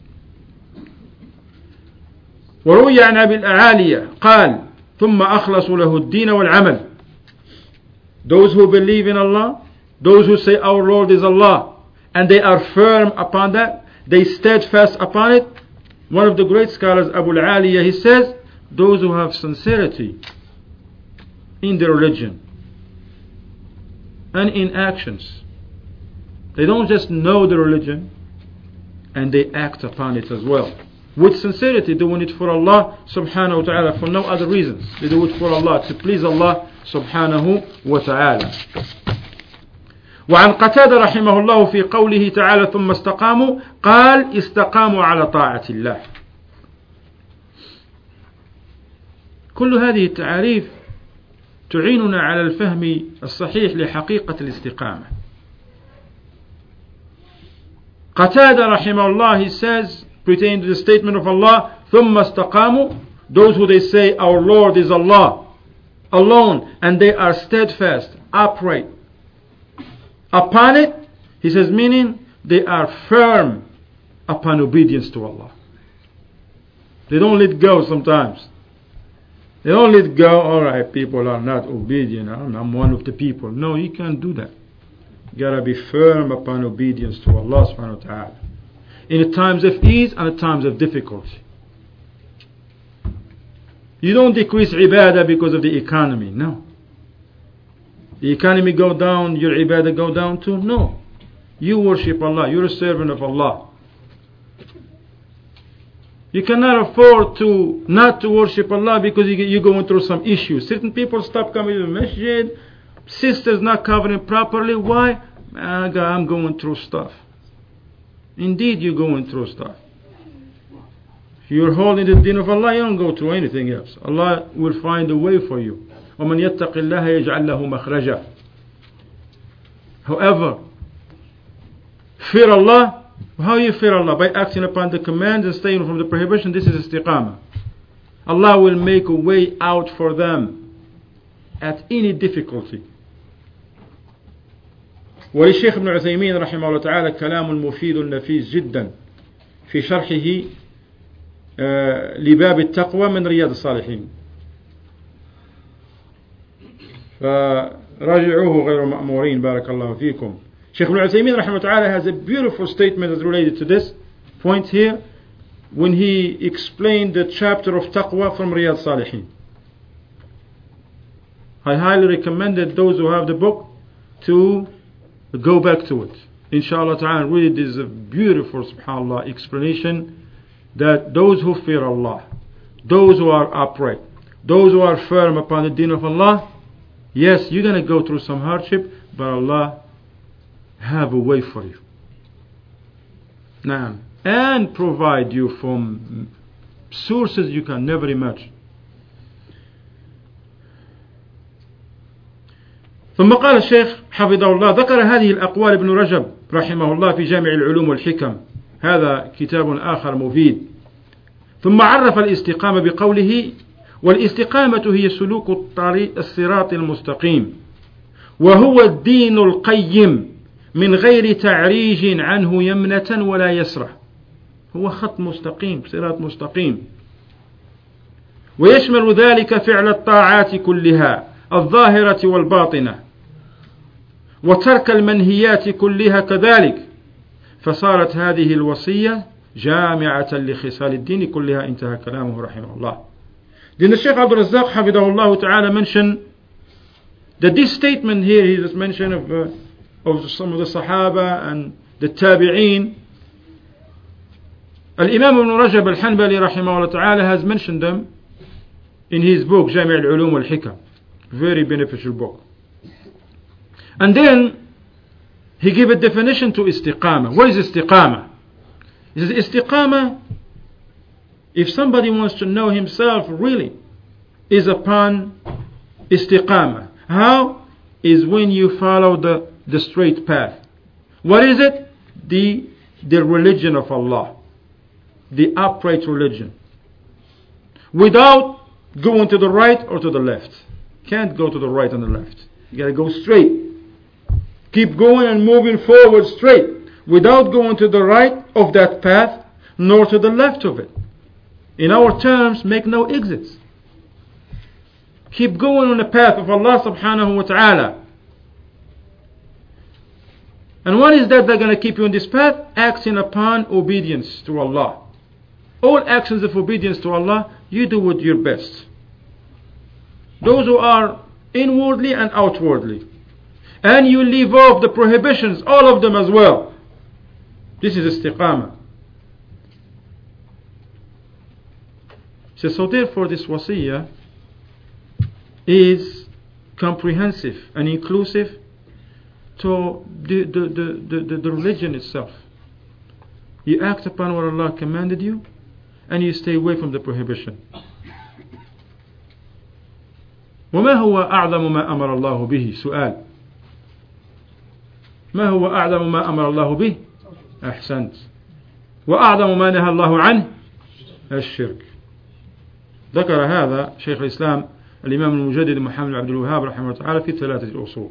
وروي عن أبي الأعالية قال ثم أخلصوا له الدين والعمل. Those who believe in Allah, those who say our Lord is Allah, and they are firm upon that, they steadfast upon it. One of the great scholars, Abu al-Aliyah, he says, those who have sincerity in their religion and in actions. They don't just know the religion, and they act upon it as well. With sincerity, doing it for Allah subhanahu wa ta'ala, for no other reasons. They do it for Allah, to please Allah subhanahu wa ta'ala. وعن قتادة رحمه الله في قوله تعالى ثم استقاموا قال استقاموا على طاعة الله. كل هذه التعاريف تعيننا على الفهم الصحيح لحقيقة الاستقامة. قتادة رحمه الله, he says, pertaining to the statement of Allah, ثم استقاموا, those who they say our Lord is Allah alone, and they are steadfast, upright upon it, he says, meaning they are firm upon obedience to Allah. They don't let go sometimes. They don't let go, alright, people are not obedient, I'm one of the people. No, you can't do that. You gotta be firm upon obedience to Allah subhanahu wa ta'ala, in the times of ease and the times of difficulty. You don't decrease ibadah because of the economy, no. The economy go down, your ibadah go down too? No. You worship Allah, you're a servant of Allah. You cannot afford to not to worship Allah because you're going through some issues. Certain people stop coming to the masjid, sisters not covering properly. Why? I'm going through stuff. Indeed, you're going through stuff. If you're holding the deen of Allah, you don't go through anything else. Allah will find a way for you. وَمَنْ يَتَّقِ اللَّهَ يَجْعَلْ لَهُ مَخْرَجًا. However, fear Allah. How you fear Allah? By acting upon the commands and staying from the prohibition. This is istiqamah. Allah will make a way out for them at any difficulty. وللشيخ ابن عثيمين رحمه الله تعالى كلام مفيد نفيس جدا في شرحه لباب التقوى من رياض الصالحين. فراجعوه غير مأمورين بارك الله فيكم. Shaykh Ibn Uthaymeen rahimahullah ta'ala has a beautiful statement that's related to this point here when he explained the chapter of taqwa from Riyadh Salihin. I highly recommend that those who have the book to go back to it. Inshallah ta'ala, really this is a beautiful, subhanAllah, explanation that those who fear Allah, those who are upright, those who are firm upon the deen of Allah, yes, you're going to go through some hardship, but Allah have a way for you. Naam. And provide you from sources you can never imagine. ثم قال الشيخ حفظه الله ذكر هذه الأقوال ابن رجب رحمه الله في جامع العلوم والحكم. هذا كتاب آخر مفيد. ثم عرف الاستقامة بقوله والاستقامة هي سلوك الطريق الصراط المستقيم وهو الدين القيم من غير تعريج عنه يمنة ولا يسرة. هو خط مستقيم، صراط مستقيم، ويشمل ذلك فعل الطاعات كلها الظاهرة والباطنة وترك المنهيات كلها كذلك، فصارت هذه الوصية جامعة لخصال الدين كلها. انتهى كلامه رحمه الله. Then the Shaykh Abdul Razzaq Hafidahullah Ta'ala mentioned that this statement here, he just mentioned of some of the Sahaba and the Tabi'een. Al-Imam Ibn Rajab Al-Hanbali Rahimahullah Ta'ala has mentioned them in his book Jami' al-Ulum wal-Hikam. Very beneficial book. And then he gave a definition to istiqamah. What is istiqamah? He says istiqamah, if somebody wants to know himself really, is upon istiqamah. How? Is when you follow the straight path. What is it? The religion of Allah. The upright religion. Without going to the right or to the left. Can't go to the right and the left. You gotta go straight. Keep going and moving forward straight. Without going to the right of that path, nor to the left of it. In our terms, make no exits. Keep going on the path of Allah subhanahu wa ta'ala. And what is that going to keep you on this path? Acting upon obedience to Allah. All actions of obedience to Allah, you do with your best. Those who are inwardly and outwardly. And you leave off the prohibitions, all of them as well. This is istiqamah. So therefore this wasiyah is comprehensive and inclusive to the religion itself. You act upon what Allah commanded you and you stay away from the prohibition. وما هو أعظم ما أمر الله به؟ سؤال. ما هو أعظم ما أمر الله به؟ أحسنت. وأعظم ما نهى الله عنه؟ الشرك. ذكر هذا شيخ الإسلام الإمام المجدد محمد عبد الوهاب رحمه الله تعالى في 3 الأصول.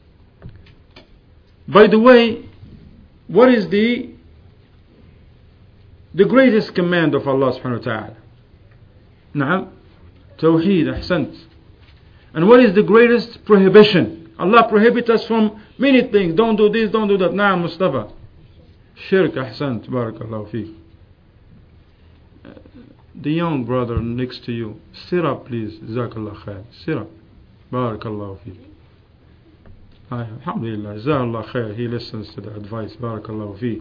By the way, what is the greatest command of Allah subhanahu wa ta'ala? نعم توحيد. أحسنت. And what is the greatest prohibition? Allah prohibits us from many things. Don't do this, don't do that. نعم Mustafa. Shirk. أحسنت. بارك الله فيك. The young brother next to you, sit up please. Jazakallah khair. Sit up. Barakallahu feek. Alhamdulillah. Jazakallah khair. He listens to the advice. Barakallahu feek.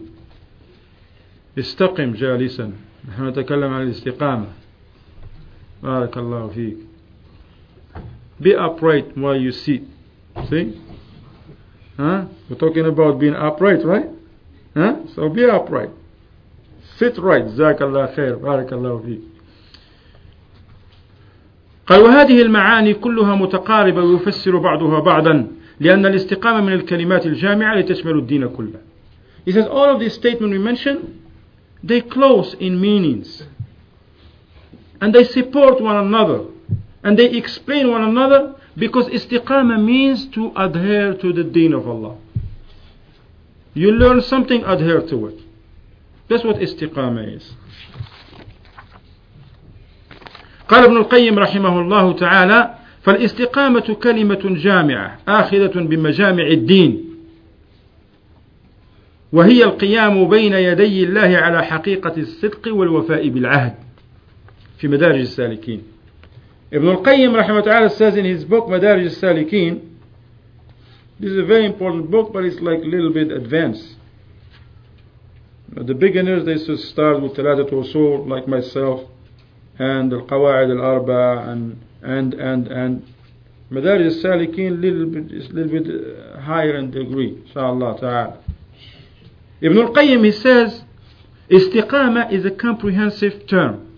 استقم جالسا. نحن نتكلم عن الاستقامة. Barakallahu feek. Be upright while you sit. See? Huh? We're talking about being upright, right? Huh? So be upright. Sit right. جزاك الله خير. بارك الله فيك. قال وهذه المعاني كلها متقاربة ويفسر بعضها بعضا لأن الاستقامة من الكلمات الجامعة لتشمل الدين كله. He says all of these statements we mentioned, they close in meanings and they support one another and they explain one another because istiqamah means to adhere to the deen of Allah. You learn something, adhere to it. That's what istiqamah is. قال ابن القيم رحمه الله تعالى فالاستقامة كلمة جامعة آخذة بمجامع الدين وهي القيام بين يدي الله على حقيقة الصدق والوفاء بالعهد في مدارج السالكين. Ibn al-Qayyim رحمه الله تعالى says in his book مدارج السالكين This is a very important book, but it's like a little bit advanced. The beginners, they should start with Thalathat Usul, like myself, and Al-Qawa'id Al-Arba, and Madarij Al-Salikin, little bit higher in degree, inshallah ta'ala. Ibn Al-Qayyim, he says, Istiqama is a comprehensive term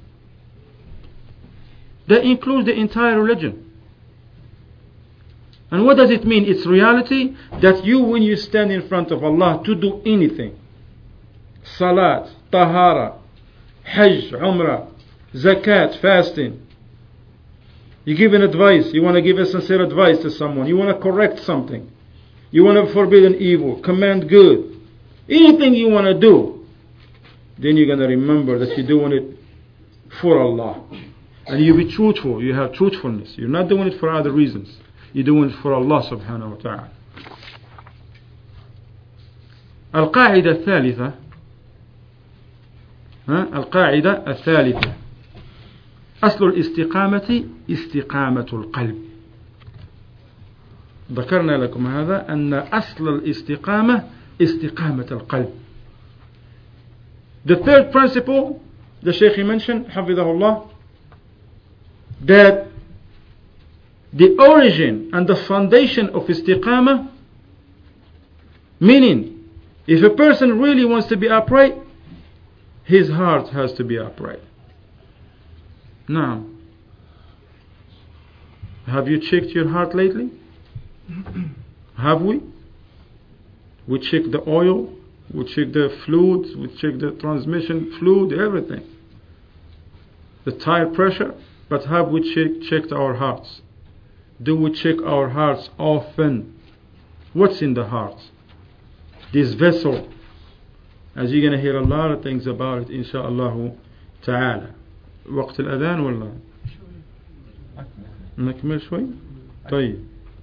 that includes the entire religion. And what does it mean? It's reality that you, when you stand in front of Allah to do anything, Salat, Tahara, Hajj, Umrah, Zakat, fasting, you give an advice, you want to give a sincere advice to someone, you want to correct something, you want to forbid an evil, command good, anything you want to do, then you're going to remember that you're doing it for Allah. And you be truthful, you have truthfulness. You're not doing it for other reasons. You're doing it for Allah subhanahu wa ta'ala. القاعدة الثالثة القاعدة الثالثة أصل الاستقامة استقامة القلب. ذكرنا لكم هذا أن أصل الاستقامة استقامة القلب. The third principle the Shaykh mentioned, حفظه الله, that the origin and the foundation of istiqamah, meaning if a person really wants to be upright, his heart has to be upright. Now, have you checked your heart lately? Have we? We check the oil, we check the fluids, we check the transmission fluid, everything. The tire pressure, but have we checked our hearts? Do we check our hearts often? What's in the heart? This vessel, as you're going to hear a lot of things about it, inshaAllah ta'ala. وقت الأذان ولا نكمل شوي؟ طيب.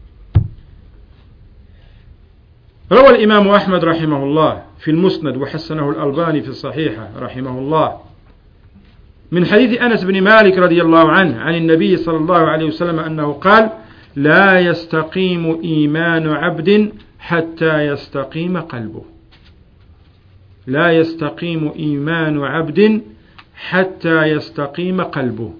روى الإمام أحمد رحمه الله في المسند وحسنه الألباني في الصحيحة رحمه الله من حديث أنس بن مالك رضي الله عنه عن النبي صلى الله عليه وسلم أنه قال: لا يستقيم إيمان عبد حتى يستقيم قلبه. لا يستقيم إيمان عبد حتى يستقيم قلبه.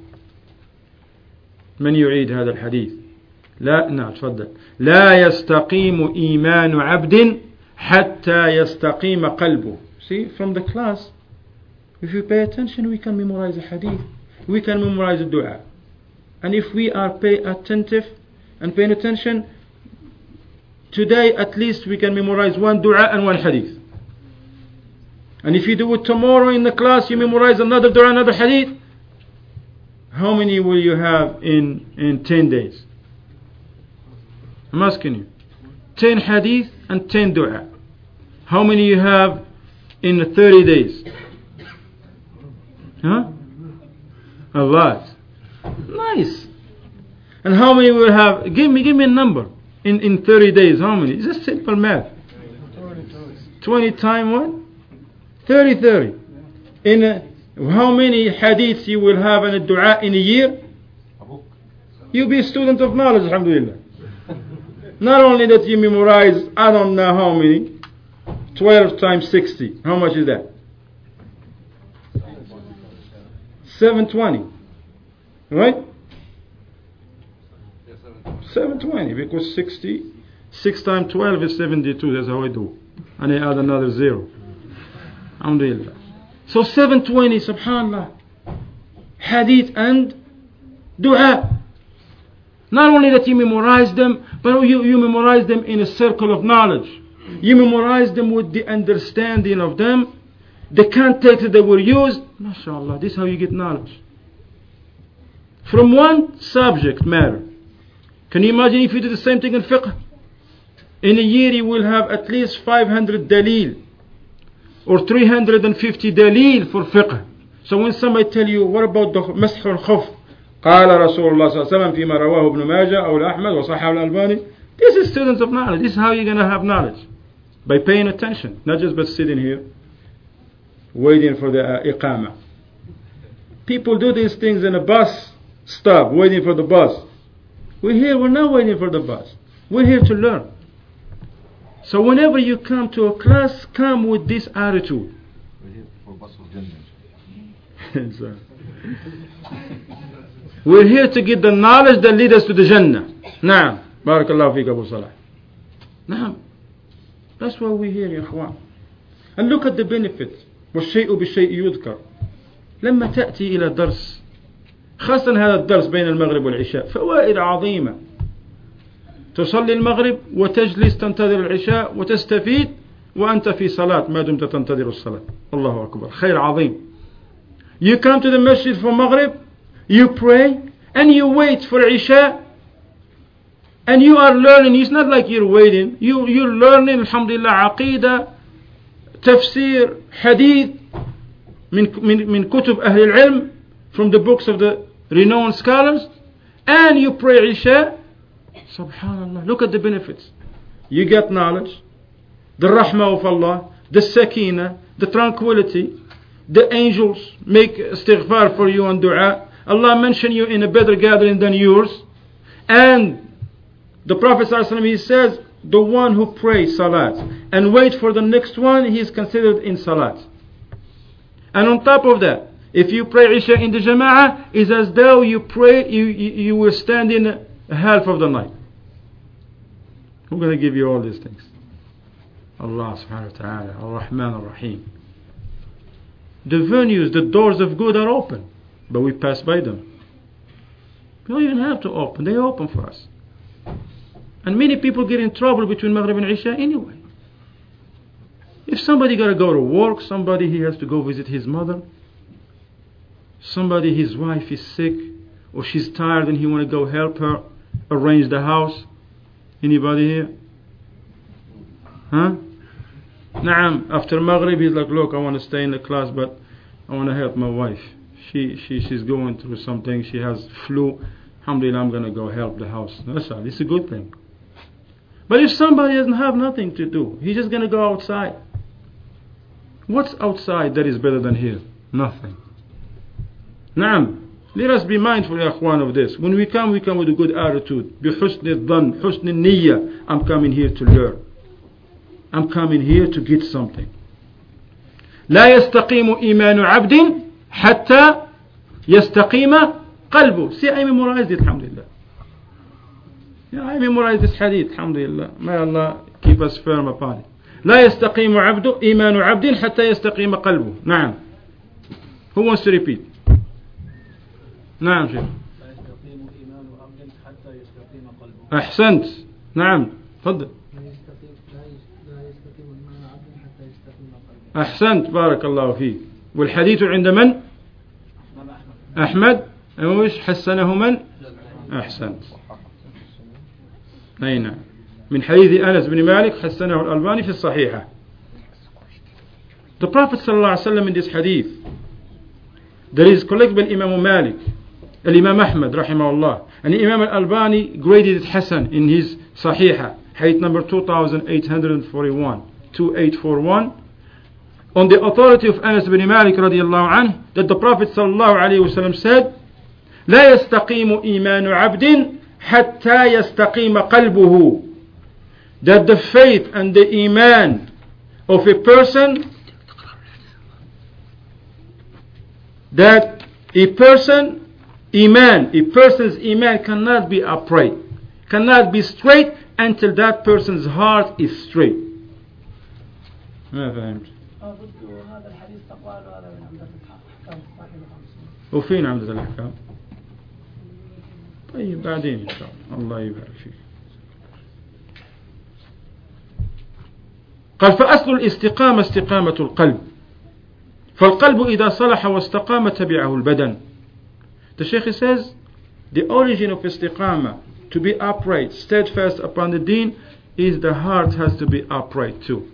من يعيد هذا الحديث؟ نعم تفضل. لا يستقيم إيمان عبد حتى يستقيم قلبه. See, from the class, if you pay attention, we can memorize a hadith, we can memorize a dua, and if we are attentive and paying attention, today at least we can memorize one dua and one hadith. And if you do it tomorrow in the class, you memorize another dua, another hadith, how many will you have in 10 days? I'm asking you. 10 hadith and 10 dua. How many you have in 30 days? Huh? A lot. Nice. And how many will have? Give me a number. In 30 days, how many? It's just simple math. 20 times what? 30. How many hadiths you will have in a dua in a year? You'll be a student of knowledge, alhamdulillah. Not only that you memorize, I don't know how many, 12 times 60. How much is that? 720. Right? 720, because 6 times 12 is 72. That's how I do. And I add another 0. Alhamdulillah. So 720, subhanallah, hadith and dua. Not only that you memorize them, but you memorize them in a circle of knowledge. You memorize them with the understanding of them, the context that were used. MashaAllah, this is how you get knowledge. From one subject matter. Can you imagine if you do the same thing in fiqh? In a year you will have at least 500 dalil or 350 dalil for fiqh. So when somebody tell you, what about the مسح الخف? قال رسول الله صلى الله عليه وسلم فيما رواه ابن ماجه أو الأحمد وصححه الألباني. This is students of knowledge. This is how you're going to have knowledge. By paying attention. Not just by sitting here waiting for the iqamah. People do these things in a bus stop, waiting for the bus. We're not waiting for the bus. We're here to learn. So whenever you come to a class, come with this attitude. We're here to get the knowledge that leads us to the Jannah. Naam. Barakallahu feek Abu Salah. Naam. That's why we're here, ya ikhwan. And look at the benefits. والشيء بالشيء يذكر. لما تأتي إلى درس، خاصة هذا الدرس بين المغرب والعشاء، فوائد عظيمة. تصلي المغرب وتجلس تنتظر العشاء وتستفيد وأنت في صلاة ما دمت تنتظر الصلاة. الله أكبر. خير عظيم. You come to the masjid for Maghrib, you pray, and you wait for Isha, and you are learning. It's not like you're waiting. You're learning, alhamdulillah, Aqidah, Tafsir, Hadith, من كتب أهل العلم, from the books of the renowned scholars, and you pray Isha. Subhanallah, look at the benefits. You get knowledge, the rahmah of Allah, the sakina, the tranquility. The angels make istighfar for you and dua. Allah mention you in a better gathering than yours. And the Prophet ﷺ, he says, the one who prays salat and wait for the next one, he is considered in salat. And on top of that, if you pray Isha in the Jama'ah, it's as though you pray, you were standing half of the night. Who's going to give you all these things? Allah subhanahu wa ta'ala, Ar-Rahman Ar-Rahim. The venues, the doors of good are open, but we pass by them. We don't even have to open, they open for us. And many people get in trouble between Maghrib and Isha anyway. If somebody got to go to work, somebody he has to go visit his mother, somebody his wife is sick, or she's tired and he want to go help her arrange the house. Anybody here? Huh? Naam, after Maghrib he's like, look, I want to stay in the class, but I want to help my wife. She's going through something, she has flu. Alhamdulillah, I'm going to go help the house. That's all. It's a good thing. But if somebody doesn't have nothing to do, he's just going to go outside. What's outside that is better than here? Nothing. Naam. Let us be mindful, ya akhwan, of this. When we come with a good attitude. بِحُسْنِ الظَّنِّ حُسْنِ النِّيَّةِ. I'm coming here to learn. I'm coming here to get something. لا يستقيم إيمان عبد حتى يستقيم قلبه. See, I memorized it, alhamdulillah. Yeah, I memorized this hadith, alhamdulillah. May Allah keep us firm upon it. لا يستقيم إيمان عبد حتى يستقيم قلبه. نعم. Who wants to repeat? نعم شيخ. لا يستقيم إيمان عبد حتى يستقيم قلبه. أحسنت. نعم. تفضل. أحسنت بارك الله فيك. والحديث عند من؟ أحمد. وش حسنه من؟ أحسنت. أي نعم. من حديث أنس بن مالك حسنه الألباني في الصحيحة. The Prophet ﷺ in this hadith, there is collected by Imam Malik, Imam Ahmad rahimahullah, and Imam Al-Albani graded it Hasan in his Sahihah, hadith number 2841, 2841. On the authority of Anas bin Malik radiyallahu anhu, that the Prophet sallallahu alayhi wa sallam said, لا يستقيم إيمان عبد حتى يستقيم قلبه. That the faith and the iman of a person, that a person's iman cannot be upright, cannot be straight until that person's heart is straight. ما فهمت. هذا الحديث تقال هذا من عمدة الأحكام صحيح الخمسين. وفين عمدة الأحكام؟ طيب بعدين إن شاء الله يبارك فيك. قال فأصل الاستقامة استقامة القلب. فالقلب إذا صلح واستقام تبعه البدن. The Shaykh says the origin of istiqamah, to be upright, steadfast upon the deen, is the heart has to be upright too.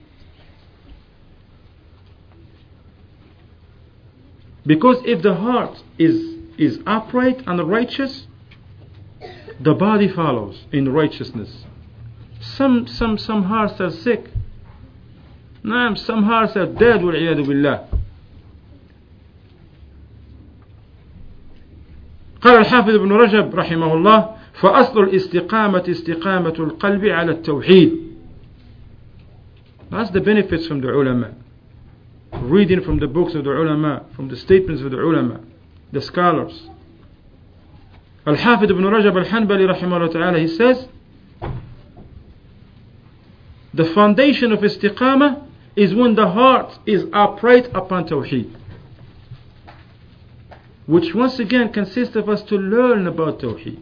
Because if the heart is upright and righteous, the body follows in righteousness. Some hearts are sick. Some hearts are dead, والعياذ بالله. قال الحافظ ابن رجب رحمه الله: فأصل الاستقامة استقامة القلب على التوحيد. That's the benefits from the ulama. Reading from the books of the ulama, from the statements of the ulama, the scholars. Al-Hafidh ibn Rajab al-Hanbali rahimahullah ta'ala, he says, the foundation of istiqamah is when the heart is upright upon tawheed, which once again consists of us to learn about tawheed.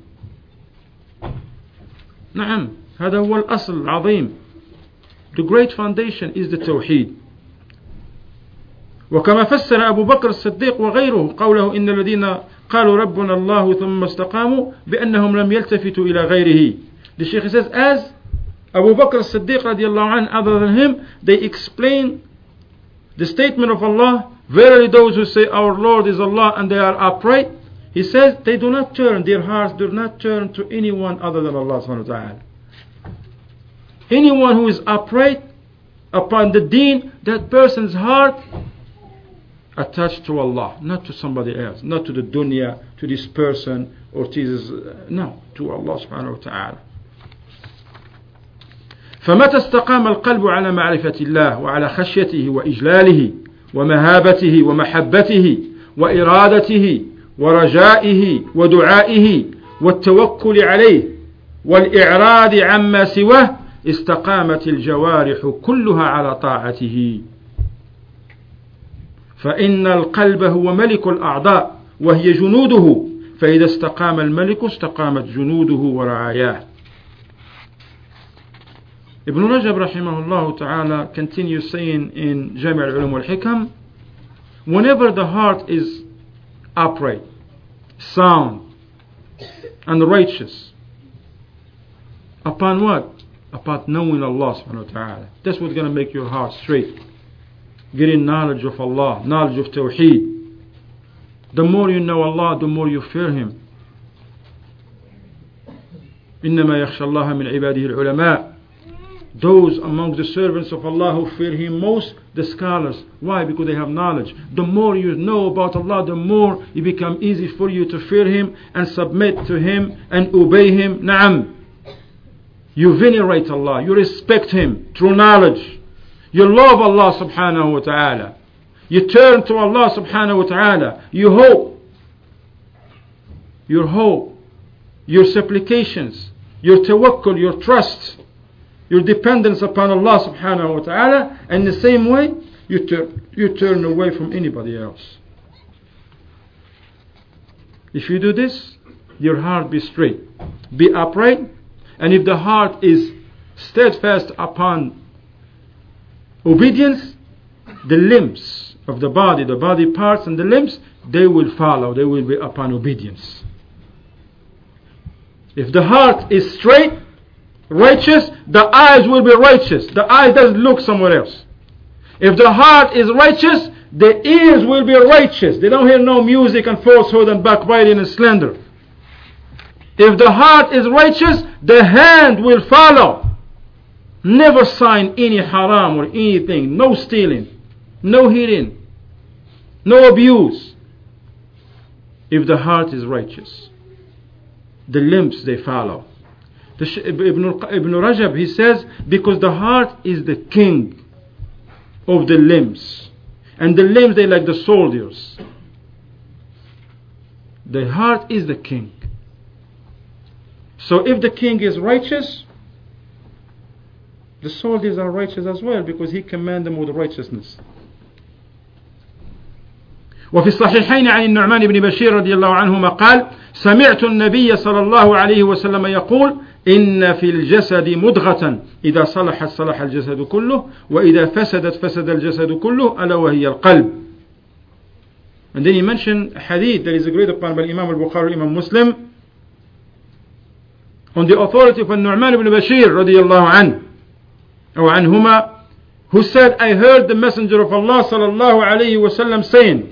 نعم هذا هو الأصل العظيم. The great foundation is the tawheed. وكما فسر أبو بكر الصديق وغيره قوله إن الذين قالوا ربنا الله ثم استقاموا بأنهم لم يلتفتوا إلى غيره. The Shaykh says, as Abu Bakr as-Siddiq radiallahu anh, other than him, they explain the statement of Allah, verily those who say our Lord is Allah and they are upright, he says they do not turn, their hearts do not turn to anyone other than Allah subhanahu wa ta'ala. Anyone who is upright upon the deen, that person's heart attached to Allah, not to somebody else, not to the dunya, to this person or to this, no, to Allah subhanahu wa ta'ala. فمتى استقام القلب على معرفة الله وعلى خشيته وإجلاله ومهابته ومحبته وإرادته ورجائه ودعائه والتوكل عليه والإعراض عما سواه استقامت الجوارح كلها على طاعته. فإن القلب هو ملك الأعضاء وهي جنوده، فإذا استقام الملك استقامت جنوده ورعاياه. Ibn Rajab rahimahullah ta'ala continues saying in Jami' al-Ulum wal-Hikam, whenever the heart is upright, sound and righteous, upon what? Upon knowing Allah subhanahu wa ta'ala. That's what's going to make your heart straight. Getting knowledge of Allah, knowledge of Tawheed. The more you know Allah, the more you fear Him. إنما يخشى الله من عباده العلماء. Those among the servants of Allah who fear Him most, the scholars. Why? Because they have knowledge. The more you know about Allah, the more it becomes easy for you to fear Him and submit to Him and obey Him. Na'am. You venerate Allah, you respect Him through knowledge. You love Allah subhanahu wa ta'ala. You turn to Allah subhanahu wa ta'ala. You hope. Your hope, your supplications, your tawakkul, your trust, your dependence upon Allah subhanahu wa ta'ala, and the same way you turn away from anybody else. If you do this, your heart be straight, be upright, and if the heart is steadfast upon obedience, the limbs of the body parts and the limbs, they will follow, they will be upon obedience. If the heart is straight, righteous, the eyes will be righteous. The eye doesn't look somewhere else. If the heart is righteous, the ears will be righteous. They don't hear no music and falsehood and backbiting and slander. If the heart is righteous, the hand will follow. Never sign any haram or anything. No stealing, no hitting, no abuse. If the heart is righteous, the limbs they follow. Ibn Rajab, he says, because the heart is the king of the limbs, and the limbs, they like the soldiers. The heart is the king. So if the king is righteous, the soldiers are righteous as well, because he commands them with righteousness. وفي الصحيحين عن النعمان بن بشير رضي الله عنهما قال سمعت النبي صلى الله عليه وسلم يقول إن في الجسد مضغة إذا صلحت صلح الجسد كله وإذا فسدت فسد الجسد كله ألا وهي القلب. And then he mentioned a hadith that is agreed upon by Imam al-Bukhari, Imam Muslim, on the authority of Nu'man ibn Bashir radiyallahu anhu or anhuma, who said, I heard the Messenger of Allah sallallahu alayhi wasallam saying,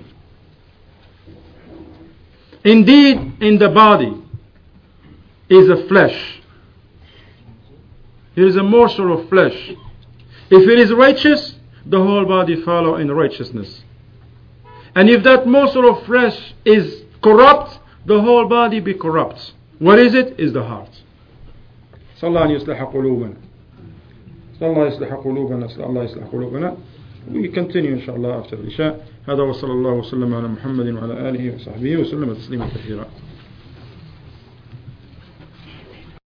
indeed in the body is a flesh. There is a morsel of flesh. If it is righteous, the whole body follow in righteousness. And if that morsel of flesh is corrupt, the whole body be corrupt. What is it? Is the heart. Sallallahu alayhi wa sallam. نسأل الله يصلح قلوبنا. نسأل الله يصلح قلوبنا. We continue إن شاء الله after العشاء. هذا وصلى الله وسلم على محمد وعلى آله وصحبه وسلم تسليما كثيرا.